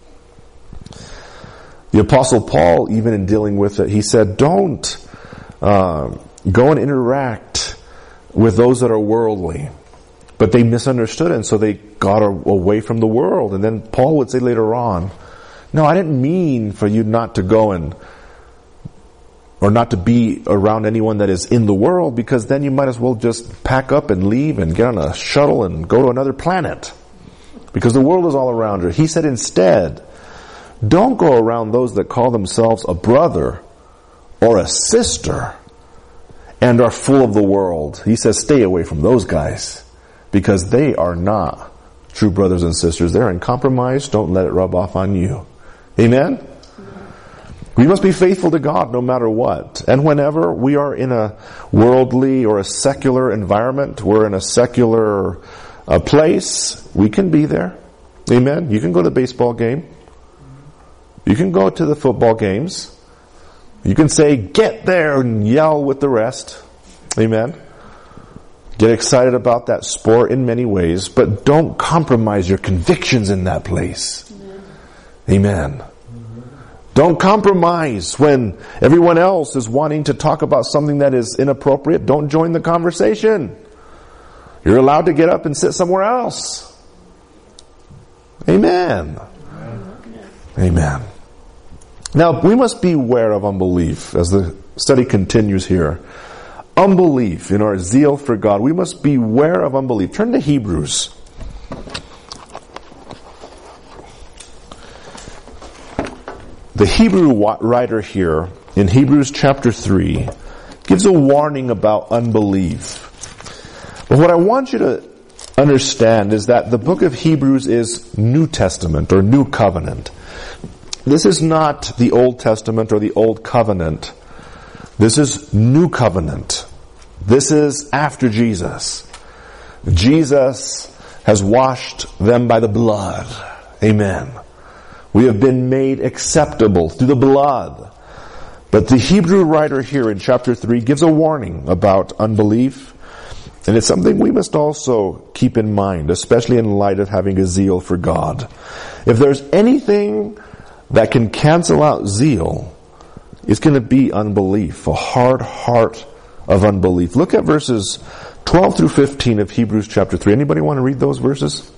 The Apostle Paul, even in dealing with it, he said, don't go and interact with those that are worldly. But they misunderstood it, and so they got away from the world. And then Paul would say later on, no, I didn't mean for you not to go or not to be around anyone that is in the world, because then you might as well just pack up and leave and get on a shuttle and go to another planet. Because the world is all around you. He said instead, don't go around those that call themselves a brother or a sister and are full of the world. He says stay away from those guys. Because they are not true brothers and sisters. They're in compromise. Don't let it rub off on you. Amen? We must be faithful to God no matter what. And whenever we are in a worldly or a secular environment, we're in a secular place, we can be there. Amen? You can go to the baseball game. You can go to the football games. You can say, get there, and yell with the rest. Amen? Get excited about that sport in many ways, but don't compromise your convictions in that place. Amen. Don't compromise when everyone else is wanting to talk about something that is inappropriate. Don't join the conversation. You're allowed to get up and sit somewhere else. Amen. Amen. Now, we must beware of unbelief as the study continues here. Unbelief in our zeal for God. We must beware of unbelief. Turn to Hebrews. The Hebrew writer here in Hebrews chapter 3 gives a warning about unbelief. But what I want you to understand is that the book of Hebrews is New Testament or New Covenant. This is not the Old Testament or the Old Covenant. This is New Covenant. This is after Jesus. Jesus has washed them by the blood. Amen. We have been made acceptable through the blood. But the Hebrew writer here in chapter 3 gives a warning about unbelief. And it's something we must also keep in mind, especially in light of having a zeal for God. If there's anything that can cancel out zeal, it's going to be unbelief, a hard heart of unbelief. Look at verses 12 through 15 of Hebrews chapter 3. Anybody want to read those verses?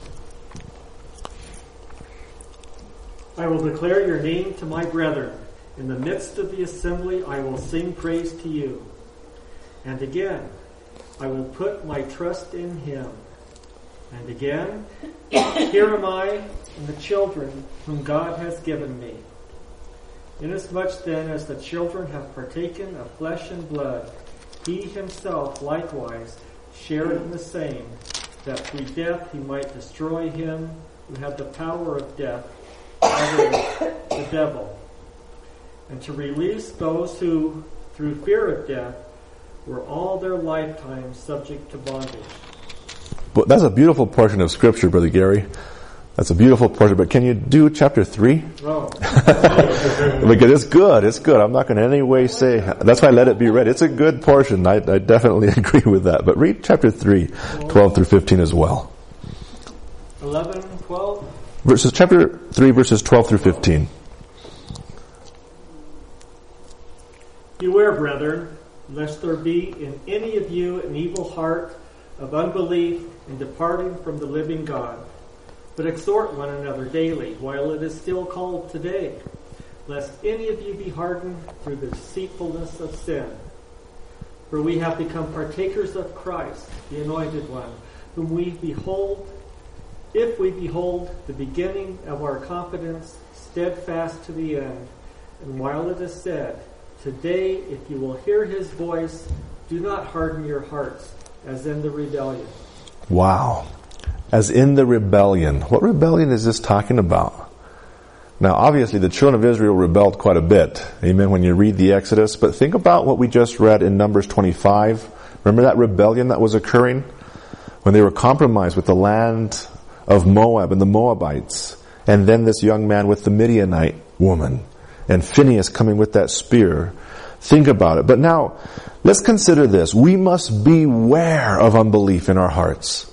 I will declare your name to my brethren. In the midst of the assembly I will sing praise to you. And again, I will put my trust in him. And again, here am I and the children whom God has given me. Inasmuch then as the children have partaken of flesh and blood, he himself likewise shared in the same, that through death he might destroy him who had the power of death, that is, the devil, and to release those who, through fear of death, were all their lifetime subject to bondage. But that's a beautiful portion of Scripture, Brother Gary. That's a beautiful portion. But can you do chapter 3? Oh. Because it's good. It's good. I'm not going to in any way say... That's why I let it be read. It's a good portion. I definitely agree with that. But read chapter 3, 12 through 15 as well. 11, 12? Chapter 3, verses 12 through 15. Beware, brethren, lest there be in any of you an evil heart of unbelief in departing from the living God. But exhort one another daily, while it is still called today, lest any of you be hardened through the deceitfulness of sin. For we have become partakers of Christ, the Anointed One, whom we behold, if we behold the beginning of our confidence steadfast to the end. And while it is said, today, if you will hear his voice, do not harden your hearts, as in the rebellion. Wow. As in the rebellion. What rebellion is this talking about? Now, obviously, the children of Israel rebelled quite a bit. Amen. When you read the Exodus. But think about what we just read in Numbers 25. Remember that rebellion that was occurring? When they were compromised with the land of Moab and the Moabites. And then this young man with the Midianite woman. And Phinehas coming with that spear. Think about it. But now, let's consider this. We must beware of unbelief in our hearts.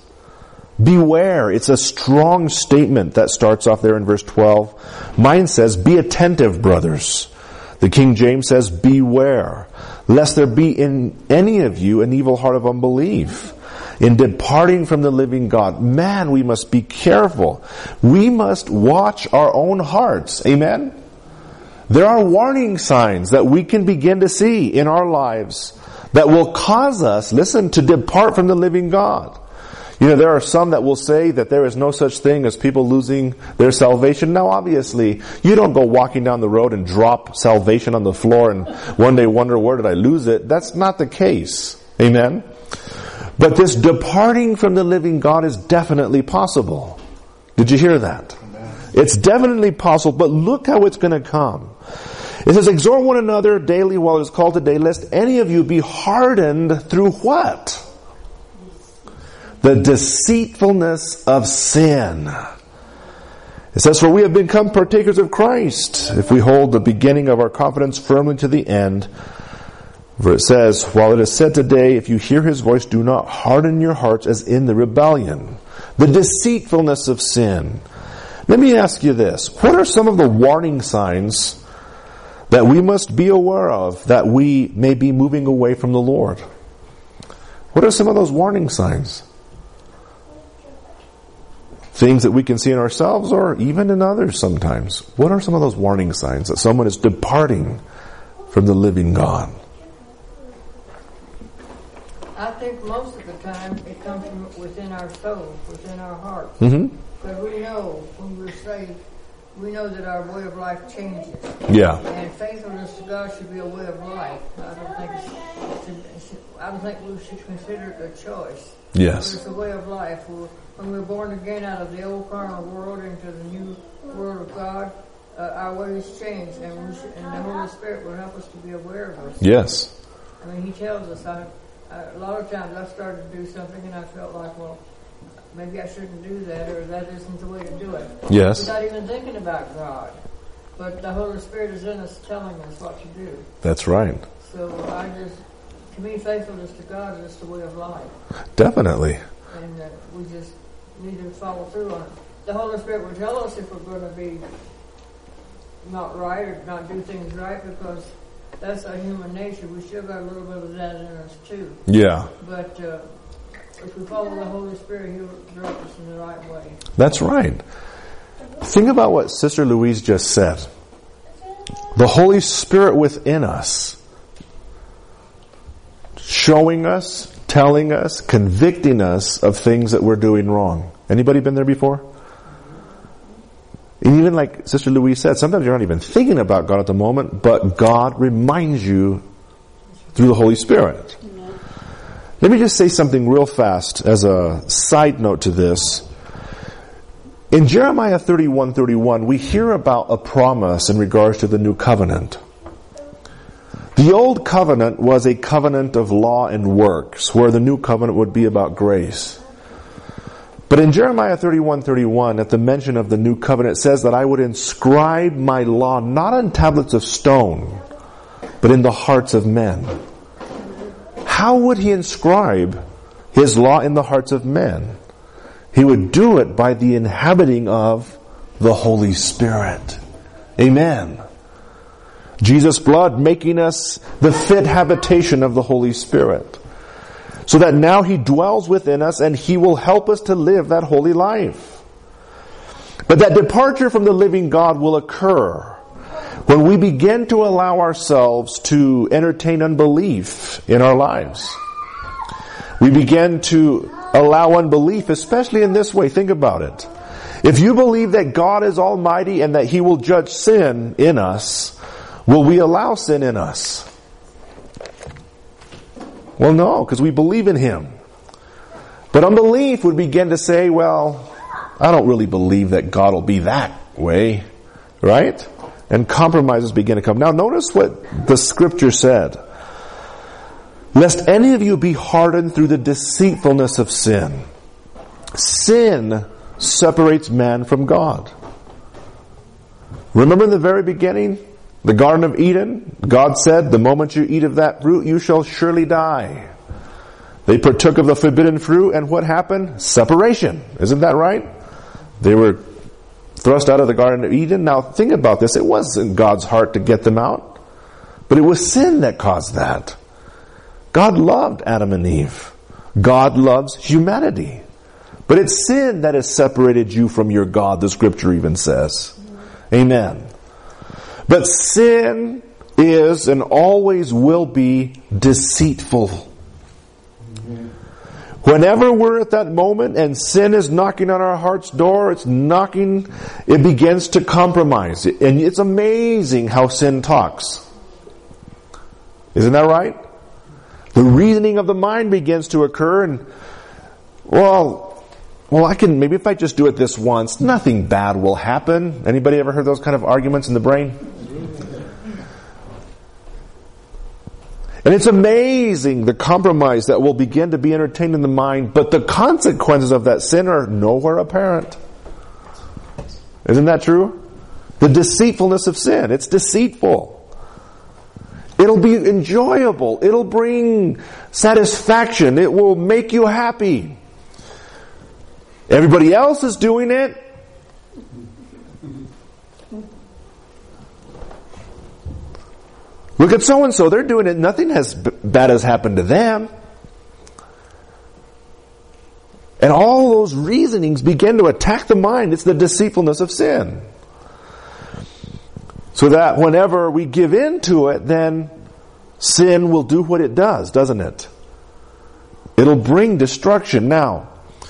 Beware. It's a strong statement that starts off there in verse 12. Mine says, be attentive, brothers. The King James says, beware, lest there be in any of you an evil heart of unbelief in departing from the living God. Man, we must be careful. We must watch our own hearts. Amen? There are warning signs that we can begin to see in our lives that will cause us, listen, to depart from the living God. You know, there are some that will say that there is no such thing as people losing their salvation. Now, obviously, you don't go walking down the road and drop salvation on the floor and one day wonder, where did I lose it? That's not the case. Amen? But this departing from the living God is definitely possible. Did you hear that? It's definitely possible, but look how it's going to come. It says, exhort one another daily while it is called today, lest any of you be hardened through what? The deceitfulness of sin. It says, for we have become partakers of Christ, if we hold the beginning of our confidence firmly to the end. For it says, while it is said today, if you hear his voice, do not harden your hearts as in the rebellion. The deceitfulness of sin. Let me ask you this. What are some of the warning signs that we must be aware of that we may be moving away from the Lord? What are some of those warning signs? Things that we can see in ourselves or even in others sometimes. What are some of those warning signs that someone is departing from the living God? I think most of the time it comes from within our soul, within our hearts. Mm-hmm. But we know when we're saved, we know that our way of life changes. Yeah. And faithfulness to God should be a way of life. I don't think we should consider it a choice. Yes. But it's a way of life. When we're born again out of the old carnal world into the new world of God, our ways change, and the Holy Spirit will help us to be aware of us. Yes. I mean, He tells us. A lot of times I started to do something and I felt like, well, maybe I shouldn't do that, or that isn't the way to do it. Yes. Without even thinking about God. But the Holy Spirit is in us telling us what to do. That's right. So to me, faithfulness to God is just a way of life. Definitely. And we just need to follow through on it. The Holy Spirit will tell us if we're going to be not right or not do things right, because that's our human nature. We still got a little bit of that in us too. Yeah. But if we follow the Holy Spirit, He'll direct us in the right way. That's right. Think about what Sister Louise just said. The Holy Spirit within us, showing us, telling us, convicting us of things that we're doing wrong. Anybody been there before? And even like Sister Louise said, sometimes you're not even thinking about God at the moment, but God reminds you through the Holy Spirit. Amen. Let me just say something real fast as a side note to this. In Jeremiah 31:31, we hear about a promise in regards to the new covenant. The old covenant was a covenant of law and works, where the new covenant would be about grace. But in Jeremiah 31:31, at the mention of the new covenant, it says that I would inscribe my law not on tablets of stone, but in the hearts of men. How would he inscribe his law in the hearts of men? He would do it by the inhabiting of the Holy Spirit. Amen. Jesus' blood making us the fit habitation of the Holy Spirit. So that now He dwells within us and He will help us to live that holy life. But that departure from the living God will occur when we begin to allow ourselves to entertain unbelief in our lives. We begin to allow unbelief, especially in this way. Think about it. If you believe that God is almighty and that He will judge sin in us, will we allow sin in us? Well, no, because we believe in Him. But unbelief would begin to say, well, I don't really believe that God will be that way, right? And compromises begin to come. Now notice what the Scripture said. Lest any of you be hardened through the deceitfulness of sin. Sin separates man from God. Remember in the very beginning, the Garden of Eden, God said, the moment you eat of that fruit, you shall surely die. They partook of the forbidden fruit, and what happened? Separation. Isn't that right? They were thrust out of the Garden of Eden. Now think about this. It wasn't God's heart to get them out, but it was sin that caused that. God loved Adam and Eve. God loves humanity. But it's sin that has separated you from your God, the Scripture even says. Amen. But sin is and always will be deceitful. Whenever we're at that moment and sin is knocking on our heart's door, it begins to compromise. And it's amazing how sin talks. Isn't that right? The reasoning of the mind begins to occur and, maybe if I just do it this once, nothing bad will happen. Anybody ever heard those kind of arguments in the brain? And it's amazing the compromise that will begin to be entertained in the mind, but the consequences of that sin are nowhere apparent. Isn't that true? The deceitfulness of sin. It's deceitful. It'll be enjoyable. It'll bring satisfaction. It will make you happy. Everybody else is doing it. Look at so-and-so. They're doing it. Nothing bad has happened to them. And all those reasonings begin to attack the mind. It's the deceitfulness of sin. So that whenever we give in to it, then sin will do what it does, doesn't it? It'll bring destruction. Now,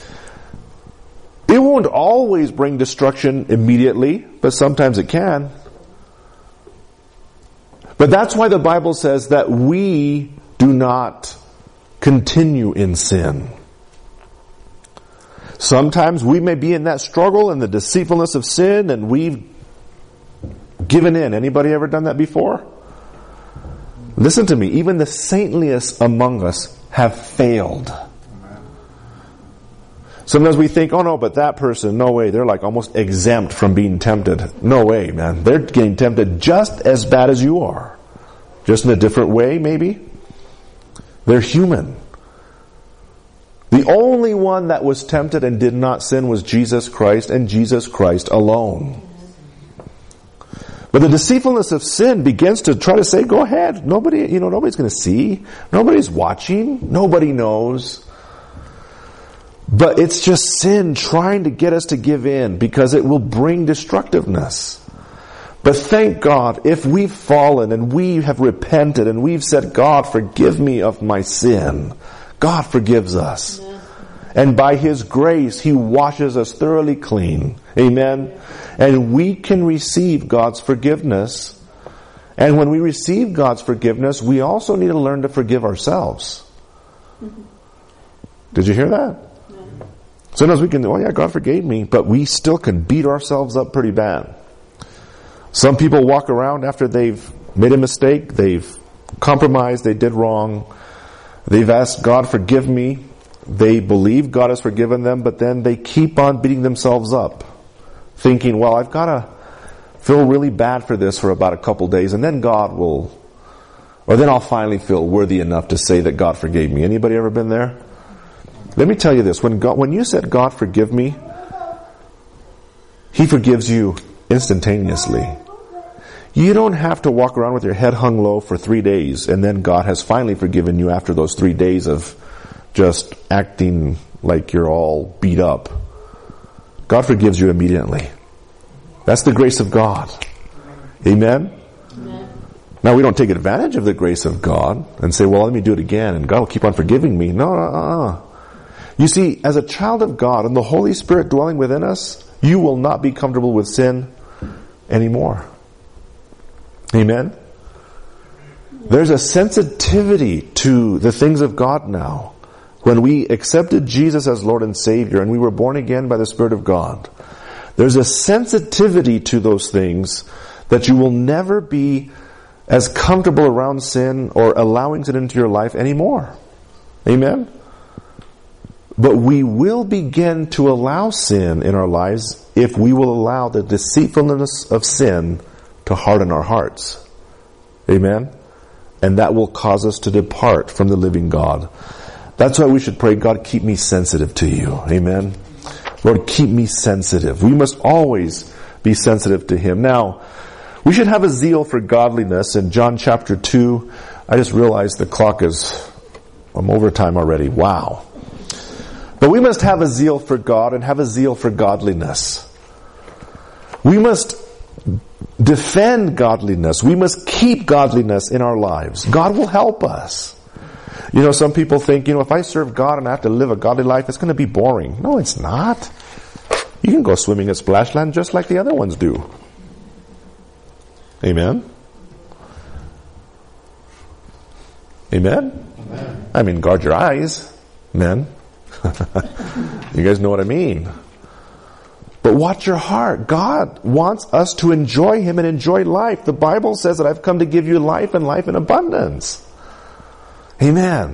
it won't always bring destruction immediately, but sometimes it can. But that's why the Bible says that we do not continue in sin. Sometimes we may be in that struggle and the deceitfulness of sin and we've given in. Anybody ever done that before? Listen to me. Even the saintliest among us have failed. Sometimes we think, oh no, but that person, no way, they're like almost exempt from being tempted. No way, man. They're getting tempted just as bad as you are. Just in a different way, maybe. They're human. The only one that was tempted and did not sin was Jesus Christ, and Jesus Christ alone. But the deceitfulness of sin begins to try to say, go ahead. Nobody's going to see. Nobody's watching. Nobody knows. But it's just sin trying to get us to give in because it will bring destructiveness. But thank God, if we've fallen and we have repented and we've said, God, forgive me of my sin, God forgives us. Amen. And by His grace, He washes us thoroughly clean. Amen. And we can receive God's forgiveness. And when we receive God's forgiveness, we also need to learn to forgive ourselves. Mm-hmm. Did you hear that? Yeah. Sometimes we can, God forgave me, but we still can beat ourselves up pretty bad. Some people walk around after they've made a mistake, they've compromised, they did wrong. They've asked God, forgive me. They believe God has forgiven them, but then they keep on beating themselves up, thinking, well, I've got to feel really bad for this for about a couple days, and then God will, or then I'll finally feel worthy enough to say that God forgave me. Anybody ever been there? Let me tell you this. When you said, God forgive me, He forgives you instantaneously. You don't have to walk around with your head hung low for 3 days, and then God has finally forgiven you after those 3 days of just acting like you're all beat up. God forgives you immediately. That's the grace of God. Amen? Amen. Now, we don't take advantage of the grace of God and say, well, let me do it again, and God will keep on forgiving me. No. You see, as a child of God and the Holy Spirit dwelling within us, you will not be comfortable with sin anymore. Amen? There's a sensitivity to the things of God now. When we accepted Jesus as Lord and Savior and we were born again by the Spirit of God, there's a sensitivity to those things that you will never be as comfortable around sin or allowing it into your life anymore. Amen? But we will begin to allow sin in our lives if we will allow the deceitfulness of sin to harden our hearts. Amen? And that will cause us to depart from the living God. That's why we should pray, God, keep me sensitive to you. Amen? Lord, keep me sensitive. We must always be sensitive to Him. Now, we should have a zeal for godliness. In John chapter 2, I just realized the clock I'm over time already. Wow. But we must have a zeal for God and have a zeal for godliness. We must defend godliness. We must keep godliness in our lives. God will help us. You know, some people think, if I serve God and I have to live a godly life, it's going to be boring. No, it's not. You can go swimming at Splashland just like the other ones do. Amen? Amen? Amen. I mean, guard your eyes, men. You guys know what I mean. But watch your heart. God wants us to enjoy Him and enjoy life. The Bible says that I've come to give you life and life in abundance. Amen.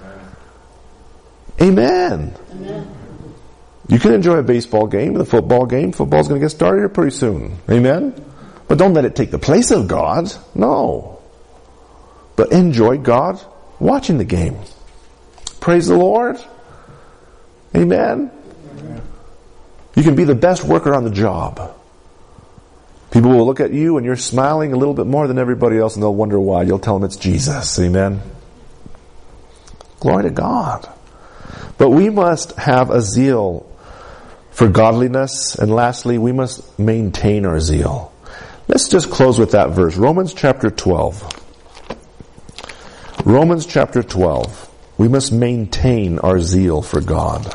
Amen. Amen. You can enjoy a baseball game, a football game. Football's going to get started here pretty soon. Amen. But don't let it take the place of God. No. But enjoy God watching the game. Praise the Lord. Amen. Amen. You can be the best worker on the job. People will look at you and you're smiling a little bit more than everybody else and they'll wonder why. You'll tell them it's Jesus. Amen. Glory to God. But we must have a zeal for godliness. And lastly, we must maintain our zeal. Let's just close with that verse. Romans chapter 12. Romans chapter 12. We must maintain our zeal for God.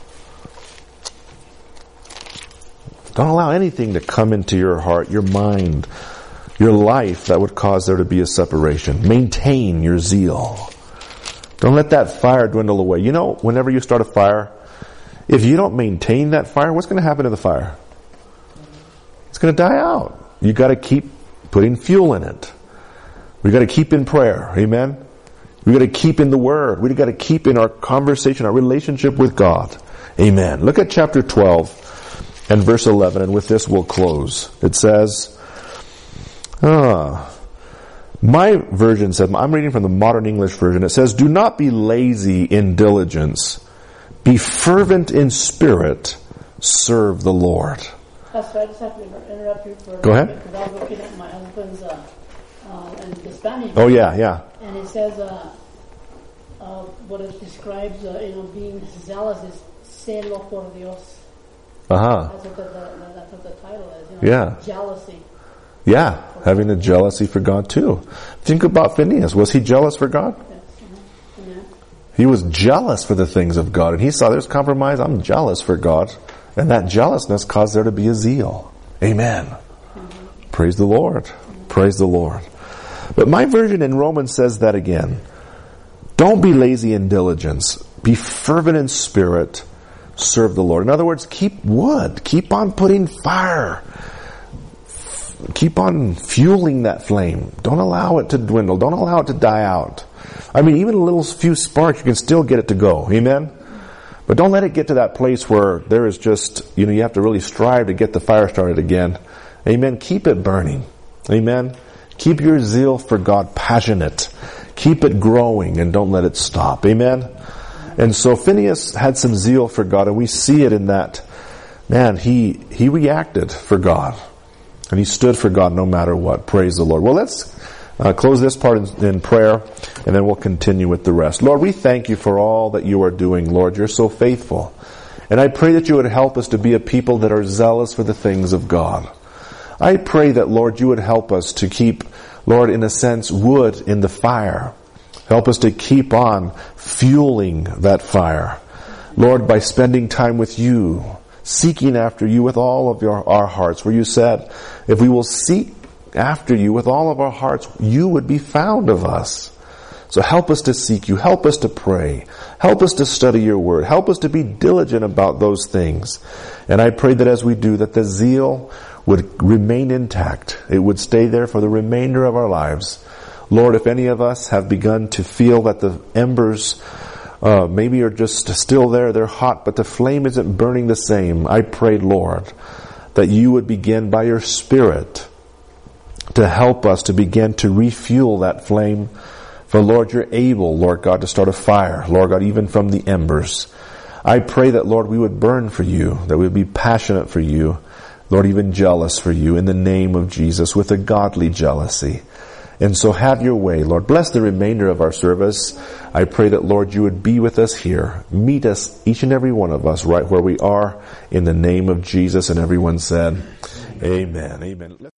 Don't allow anything to come into your heart, your mind, your life that would cause there to be a separation. Maintain your zeal. Don't let that fire dwindle away. You know, whenever you start a fire, if you don't maintain that fire, what's going to happen to the fire? It's going to die out. You got to keep putting fuel in it. We got to keep in prayer. Amen. We got to keep in the Word. We got to keep in our conversation, our relationship with God. Amen. Look at chapter 12 and verse 11, and with this we'll close. It says, my version says, I'm reading from the Modern English Version. It says, do not be lazy in diligence. Be fervent in spirit. Serve the Lord. Pastor, I just have to interrupt you for a Go ahead. Because I was looking at my husband's and the Spanish. Oh, yeah. And it says, what it describes, being zealous is celo por Dios. That's what the title is. Yeah. Jealousy. Yeah, having a jealousy for God too. Think about Phineas. Was he jealous for God? Yes. Yeah. He was jealous for the things of God. And he saw there's compromise. I'm jealous for God. And that jealousness caused there to be a zeal. Amen. Mm-hmm. Praise the Lord. Mm-hmm. Praise the Lord. But my version in Romans says that again. Don't be lazy in diligence. Be fervent in spirit. Serve the Lord. In other words, keep wood. Keep on putting fire. keep on fueling that flame. Don't allow it to dwindle. Don't allow it to die out. I mean, even a little few sparks, you can still get it to go. Amen? But don't let it get to that place where there is just, you have to really strive to get the fire started again. Amen? Keep it burning. Amen? Keep your zeal for God passionate. Keep it growing and don't let it stop. Amen? And so Phinehas had some zeal for God, and we see it in that, man, he reacted for God. And he stood for God no matter what. Praise the Lord. Well, let's close this part in prayer, and then we'll continue with the rest. Lord, we thank you for all that you are doing, Lord. You're so faithful. And I pray that you would help us to be a people that are zealous for the things of God. I pray that, Lord, you would help us to keep, Lord, in a sense, wood in the fire. Help us to keep on fueling that fire. Lord, by spending time with you, seeking after you with all of our hearts, where you said, if we will seek after you with all of our hearts, you would be found of us. So help us to seek you. Help us to pray. Help us to study your word. Help us to be diligent about those things. And I pray that as we do, that the zeal would remain intact. It would stay there for the remainder of our lives. Lord, if any of us have begun to feel that the embers maybe are just still there, they're hot, but the flame isn't burning the same, I pray, Lord, that you would begin by your Spirit to help us to begin to refuel that flame. For Lord, you're able, Lord God, to start a fire, Lord God, even from the embers. I pray that, Lord, we would burn for you, that we would be passionate for you, Lord, even jealous for you, in the name of Jesus, with a godly jealousy. And so have your way, Lord. Bless the remainder of our service. I pray that, Lord, you would be with us here. Meet us, each and every one of us, right where we are, in the name of Jesus. And everyone said, Amen. Amen.